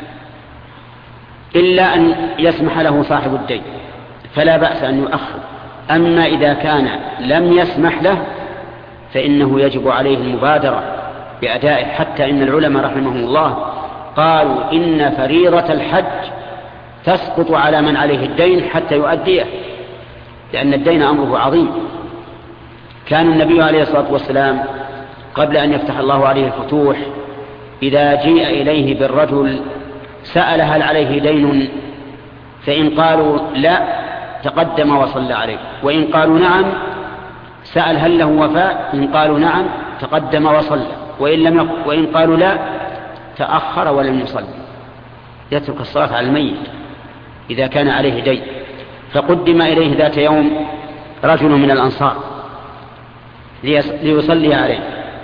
إلا أن يسمح له صاحب الدين فلا بأس أن يؤخر. أما إذا كان لم يسمح له فإنه يجب عليه المبادرة بأدائه، حتى إن العلماء رحمهم الله قالوا إن فريضة الحج تسقط على من عليه الدين حتى يؤديه، لأن الدين أمره عظيم. كان النبي عليه الصلاة والسلام قبل أن يفتح الله عليه الفتوح إذا جيء إليه بالرجل سأل هل عليه دين، فإن قالوا لا تقدم وصلى عليه، وإن قالوا نعم سأل هل له وفاء، إن قالوا نعم تقدم وصلى، وإن, لم يق... وإن قالوا لا تأخر ولم يصلي. يترك الصلاة على الميت إذا كان عليه دين. فقدم إليه ذات يوم رجل من الأنصار ليصلي عليه،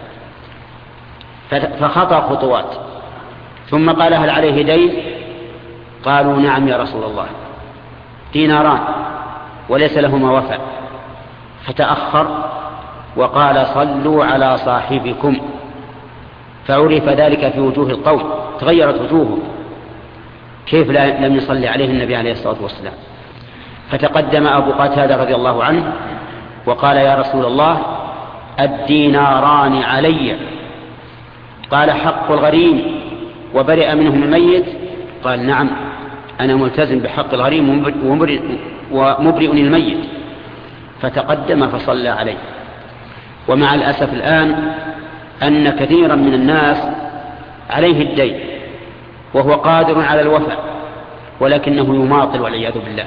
فخطأ خطوات، ثم قال: هل عليه دين؟ قالوا: نعم يا رسول الله، ديناران وليس لهما وفاء. فتأخر وقال: صلوا على صاحبكم. فعرف ذلك في وجوه القوم، تغيرت وجوههم، كيف لم يصلي عليه النبي عليه الصلاة والسلام. فتقدم أبو قتادة رضي الله عنه وقال: يا رسول الله، الديناران علي. قال: حق الغريم وبرئ منهم الميت؟ قال: نعم، أنا ملتزم بحق الغريم ومبرئ الميت. فتقدم فصلى عليه. ومع الأسف الآن أن كثيرا من الناس عليه الدين وهو قادر على الوفاء، ولكنه يماطل والعياذ بالله.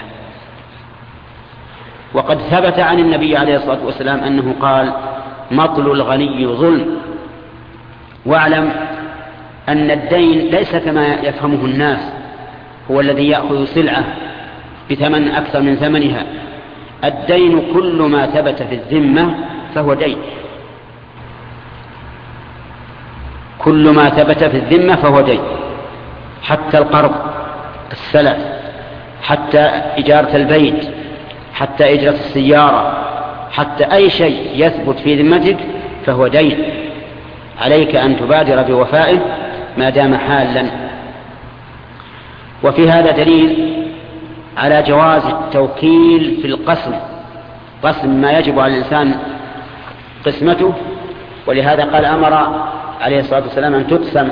وقد ثبت عن النبي عليه الصلاة والسلام أنه قال: مطل الغني ظلم. واعلم أن الدين ليس كما يفهمه الناس، هو الذي يأخذ سلعة بثمن أكثر من ثمنها. الدين كل ما ثبت في الذمة فهو دين، كل ما ثبت في الذمة فهو دين، حتى القرض، السلف، حتى إجارة البيت، حتى إجرة السيارة، حتى أي شيء يثبت في ذمتك فهو دين، عليك أن تبادر بوفائه ما دام حالا. وفي هذا دليل على جواز التوكيل في القسم، قسم ما يجب على الإنسان قسمته. ولهذا قال أمر عليه الصلاة والسلام أن تقسم.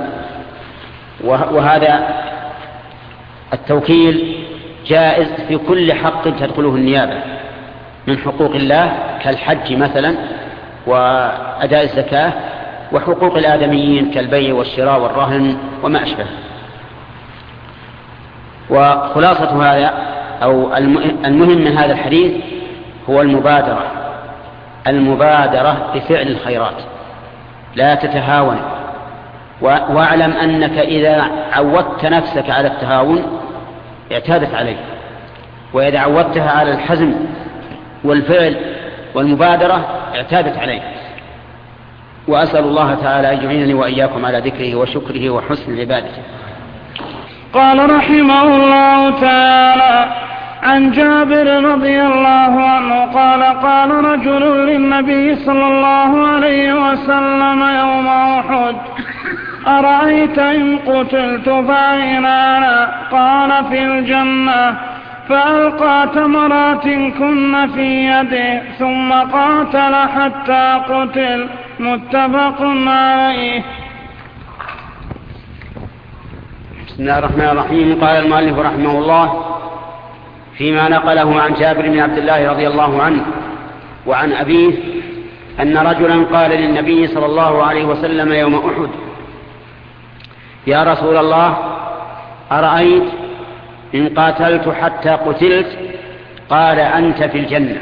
وهذا التوكيل جائز في كل حق تدخله النيابة من حقوق الله كالحج مثلا وأداء الزكاة، وحقوق الآدميين كالبيع والشراء والرهن وما أشبه. وخلاصة هذا أو المهم من هذا الحديث هو المبادرة، المبادرة بفعل الخيرات، لا تتهاون. واعلم أنك إذا عودت نفسك على التهاون اعتادت عليه، وإذا عودتها على الحزم والفعل والمبادرة اعتادت عليه. وأسأل الله تعالى أن يعينني وإياكم على ذكره وشكره وحسن عبادته. قال رحمه الله تعالى: عن جابر رضي الله عنه قال: قال رجل للنبي صلى الله عليه وسلم يوم أحد: أرأيت إن قتلت فأين أنا؟ قال: في الجنة. فألقى تمرات كن في يده ثم قاتل حتى قتل. متفق عليه. بسم الله الرحمن الرحيم. قال المؤلف رحمه الله فيما نقله عن جابر بن عبد الله رضي الله عنه وعن أبيه أن رجلا قال للنبي صلى الله عليه وسلم يوم أحد: يا رسول الله، أرأيت إن قاتلت حتى قتلت؟ قال: أنت في الجنة.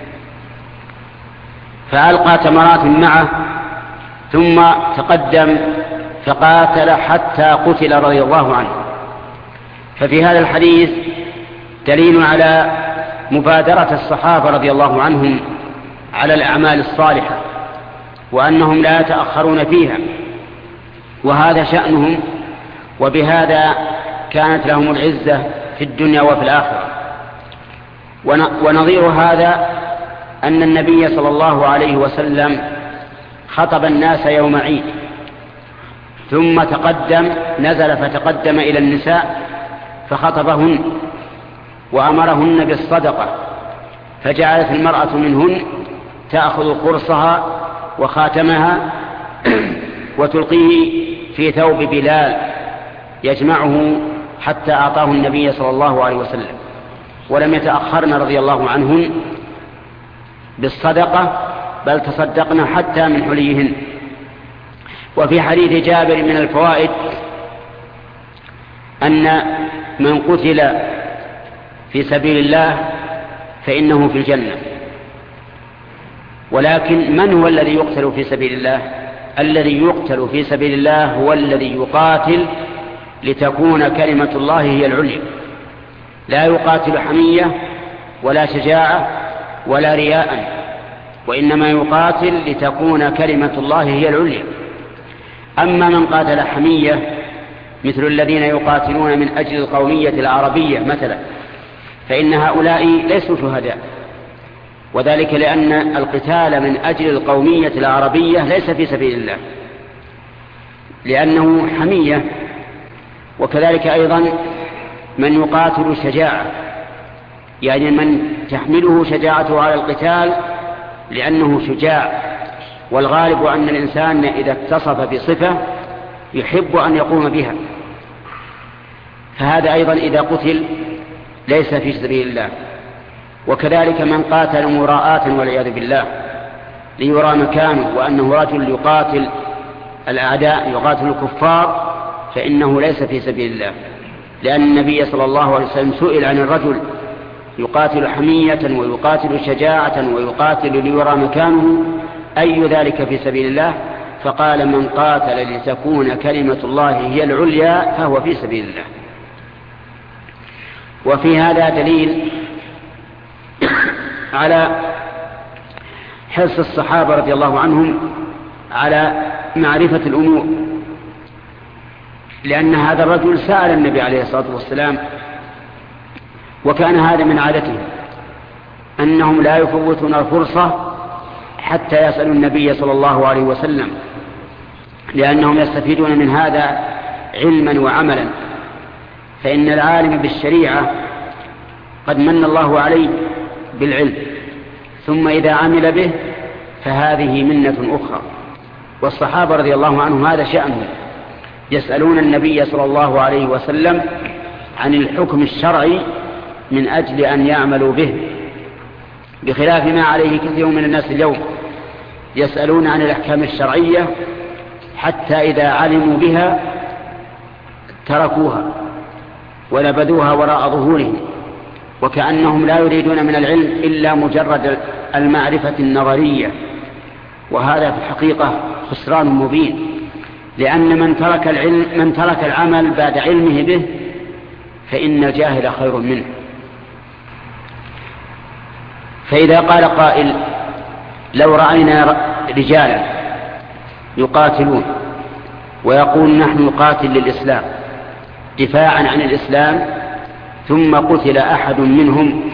فألقى تمرات معه ثم تقدم فقاتل حتى قتل رضي الله عنه. ففي هذا الحديث دليل على مبادرة الصحابة رضي الله عنهم على الأعمال الصالحة، وأنهم لا يتأخرون فيها، وهذا شأنهم، وبهذا كانت لهم العزة في الدنيا وفي الآخرة. ونظير هذا أن النبي صلى الله عليه وسلم خطب الناس يوم عيد، ثم تقدم نزل فتقدم إلى النساء فخطبهن وأمرهن بالصدقة، فجعلت المرأة منهن تأخذ قرصها وخاتمها وتلقيه في ثوب بلال يجمعه حتى أعطاه النبي صلى الله عليه وسلم، ولم يتأخرن رضي الله عنهن بالصدقة، بل تصدقن حتى من حليهن. وفي حديث جابر من الفوائد أن من قتل في سبيل الله فإنه في الجنة. ولكن من هو الذي يقتل في سبيل الله؟ الذي يقتل في سبيل الله هو الذي يقاتل لتكون كلمة الله هي العليا. لا يقاتل حمية ولا شجاعة ولا رياء، وإنما يقاتل لتكون كلمة الله هي العليا. أما من قاتل حمية مثل الذين يقاتلون من أجل القومية العربية مثلا، فإن هؤلاء ليسوا شهداء، وذلك لأن القتال من أجل القومية العربية ليس في سبيل الله، لأنه حمية. وكذلك أيضا من يقاتل شجاعة، يعني من تحمله شجاعته على القتال لأنه شجاع، والغالب أن الإنسان إذا اتصف بصفة يحب أن يقوم بها، فهذا أيضا إذا قتل ليس في سبيل الله. وكذلك من قاتل مراءة والعياذ بالله ليرى مكانه وأنه رجل يقاتل الأعداء يقاتل الكفار، فإنه ليس في سبيل الله، لأن النبي صلى الله عليه وسلم سئل عن الرجل يقاتل حمية ويقاتل شجاعة ويقاتل ليرى مكانه أي ذلك في سبيل الله؟ فقال من قاتل لتكون كلمة الله هي العليا فهو في سبيل الله. وفي هذا دليل على حرص الصحابة رضي الله عنهم على معرفة الأمور، لأن هذا الرجل سأل النبي عليه الصلاة والسلام، وكان هذا من عادتهم أنهم لا يفوتون الفرصة حتى يسألوا النبي صلى الله عليه وسلم، لأنهم يستفيدون من هذا علما وعملا. فإن العالم بالشريعة قد من الله عليه بالعلم، ثم إذا عمل به فهذه منة أخرى. والصحابة رضي الله عنهم هذا شأنهم، يسألون النبي صلى الله عليه وسلم عن الحكم الشرعي من أجل أن يعملوا به، بخلاف ما عليه كثير من الناس اليوم، يسألون عن الأحكام الشرعية حتى إذا علموا بها تركوها ونبذوها وراء ظهورهم، وكأنهم لا يريدون من العلم إلا مجرد المعرفة النظرية، وهذا في الحقيقة خسران مبين، لأن من ترك العلم من ترك العمل بعد علمه به فإن الجاهل خير منه. فإذا قال قائل لو رأينا رجالا يقاتلون ويقول نحن نقاتل للإسلام دفاعا عن الإسلام ثم قتل أحد منهم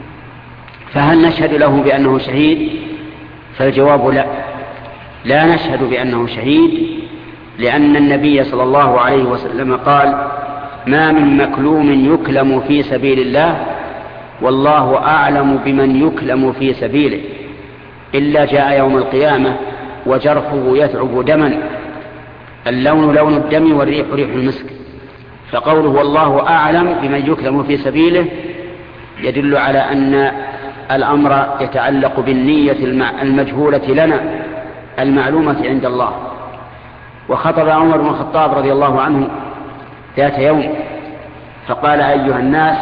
فهل نشهد له بأنه شهيد؟ فالجواب لا، لا نشهد بأنه شهيد، لأن النبي صلى الله عليه وسلم قال ما من مكلوم يكلم في سبيل الله والله أعلم بمن يكلم في سبيله إلا جاء يوم القيامة وجرحه يثعب دما، اللون لون الدم والريح ريح المسك. فقوله والله أعلم بمن يكلم في سبيله يدل على أن الأمر يتعلق بالنية المجهولة لنا المعلومة عند الله. وخطب عمر بن الخطاب رضي الله عنه ذات يوم فقال أيها الناس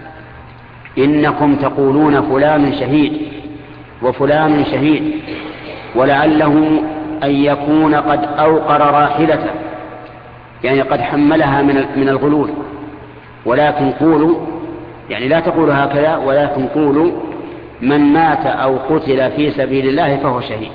إنكم تقولون فلان شهيد وفلان شهيد، ولعله أن يكون قد أوقر راحلته، يعني قد حملها من الغلول، ولكن قولوا، يعني لا تقولوا هكذا، ولكن قولوا من مات أو قتل في سبيل الله فهو شهيد.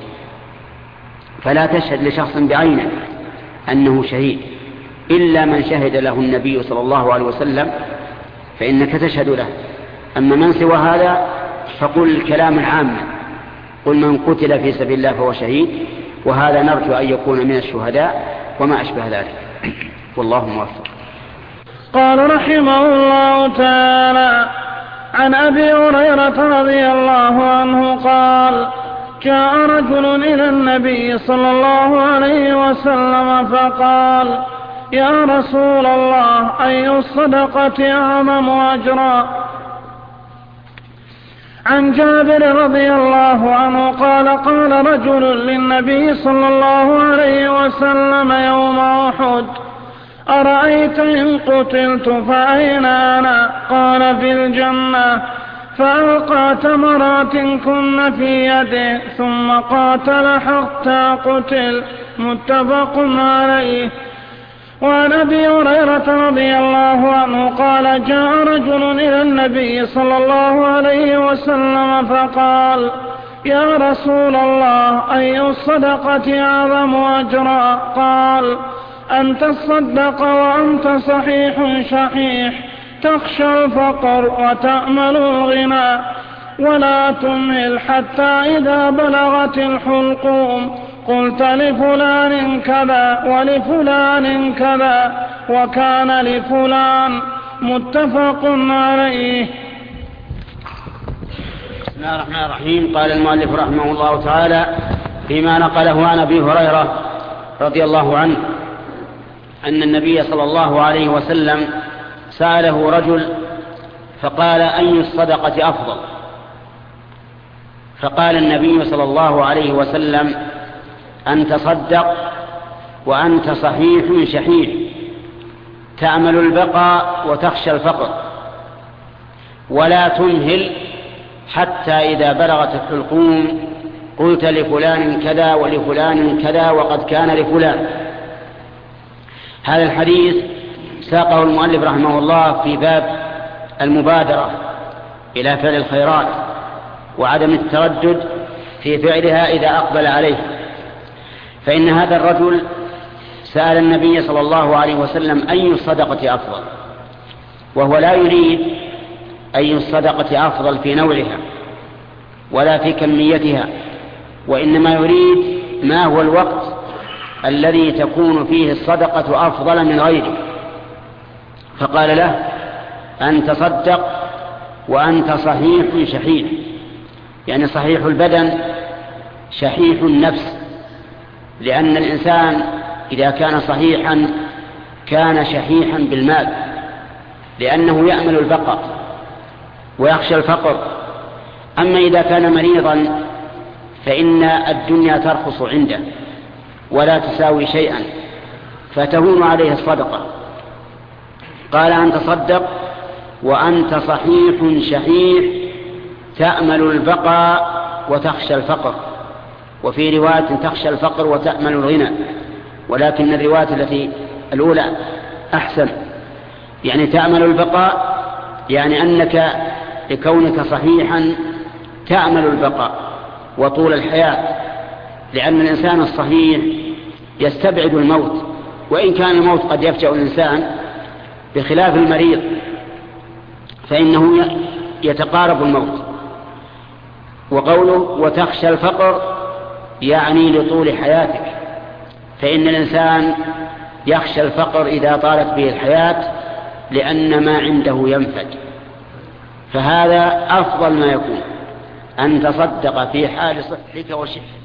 فلا تشهد لشخص بعينه أنه شهيد إلا من شهد له النبي صلى الله عليه وسلم فإنك تشهد له. أما من سوى هذا فقل الكلام العام، قل من قتل في سبيل الله فهو شهيد، وهذا نرجو أن يكون من الشهداء وما أشبه ذلك. والله موفق. قال رحمه الله تعالى عن أبي هريرة رضي الله عنه قال جاء رجل إلى النبي صلى الله عليه وسلم فقال يا رسول الله أي الصدقة أعظم أجرا؟ عن جابر رضي الله عنه قال قال رجل للنبي صلى الله عليه وسلم يوم أحد أرأيت إن قتلت فأين أنا؟ قال في الجنة. فألقى تمرات كن في يده ثم قاتل حتى قتل. متفق عليه. وعن أبي هريرة رضي الله عنه قال جاء رجل إلى النبي صلى الله عليه وسلم فقال يا رسول الله أي الصدقة أعظم أجرا؟ قال أن تصدق وأنت صحيح شحيح تخشى الفقر وتأمل الغنى ولا تمهل حتى إذا بلغت الحلقوم قلت لفلان كذا ولفلان كذا وكان لفلان. متفق عليه. بسم الله الرحمن الرحيم. قال المؤلف رحمه الله تعالى فيما نقله عن أبي هريرة رضي الله عنه أن النبي صلى الله عليه وسلم سأله رجل فقال أي الصدقة أفضل؟ فقال النبي صلى الله عليه وسلم أن تصدق وأنت صحيح شحيح تأمل البقاء وتخشى الفقر ولا تمهل حتى إذا بلغت الحلقوم قلت لفلان كذا ولفلان كذا وقد كان لفلان. هذا الحديث ساقه المؤلف رحمه الله في باب المبادرة إلى فعل الخيرات وعدم التردد في فعلها إذا أقبل عليه. فإن هذا الرجل سأل النبي صلى الله عليه وسلم أي الصدقة أفضل، وهو لا يريد أي الصدقة أفضل في نوعها ولا في كميتها، وإنما يريد ما هو الوقت الذي تكون فيه الصدقة أفضل من غيره. فقال له أن تصدق وأنت صحيح شحيح، يعني صحيح البدن شحيح النفس، لأن الإنسان إذا كان صحيحا كان شحيحا بالمال، لأنه يأمل البقاء ويخشى الفقر. أما إذا كان مريضا فإن الدنيا ترخص عنده ولا تساوي شيئا فتهون عليه الصدقة. قال أن تصدق وأنت صحيح شحيح تأمل البقاء وتخشى الفقر، وفي رواية تخشى الفقر وتأمل الغنى، ولكن الرواية التي الأولى أحسن، يعني تأمل البقاء يعني أنك لكونك صحيحا تأمل البقاء وطول الحياة، لأن الإنسان الصحيح يستبعد الموت، وإن كان الموت قد يفجأ الإنسان بخلاف المريض فإنه يتقارب الموت. وقوله وتخشى الفقر يعني لطول حياتك، فإن الإنسان يخشى الفقر إذا طالت به الحياة لأن ما عنده ينفد. فهذا أفضل ما يكون أن تصدق في حال صحتك وشحتك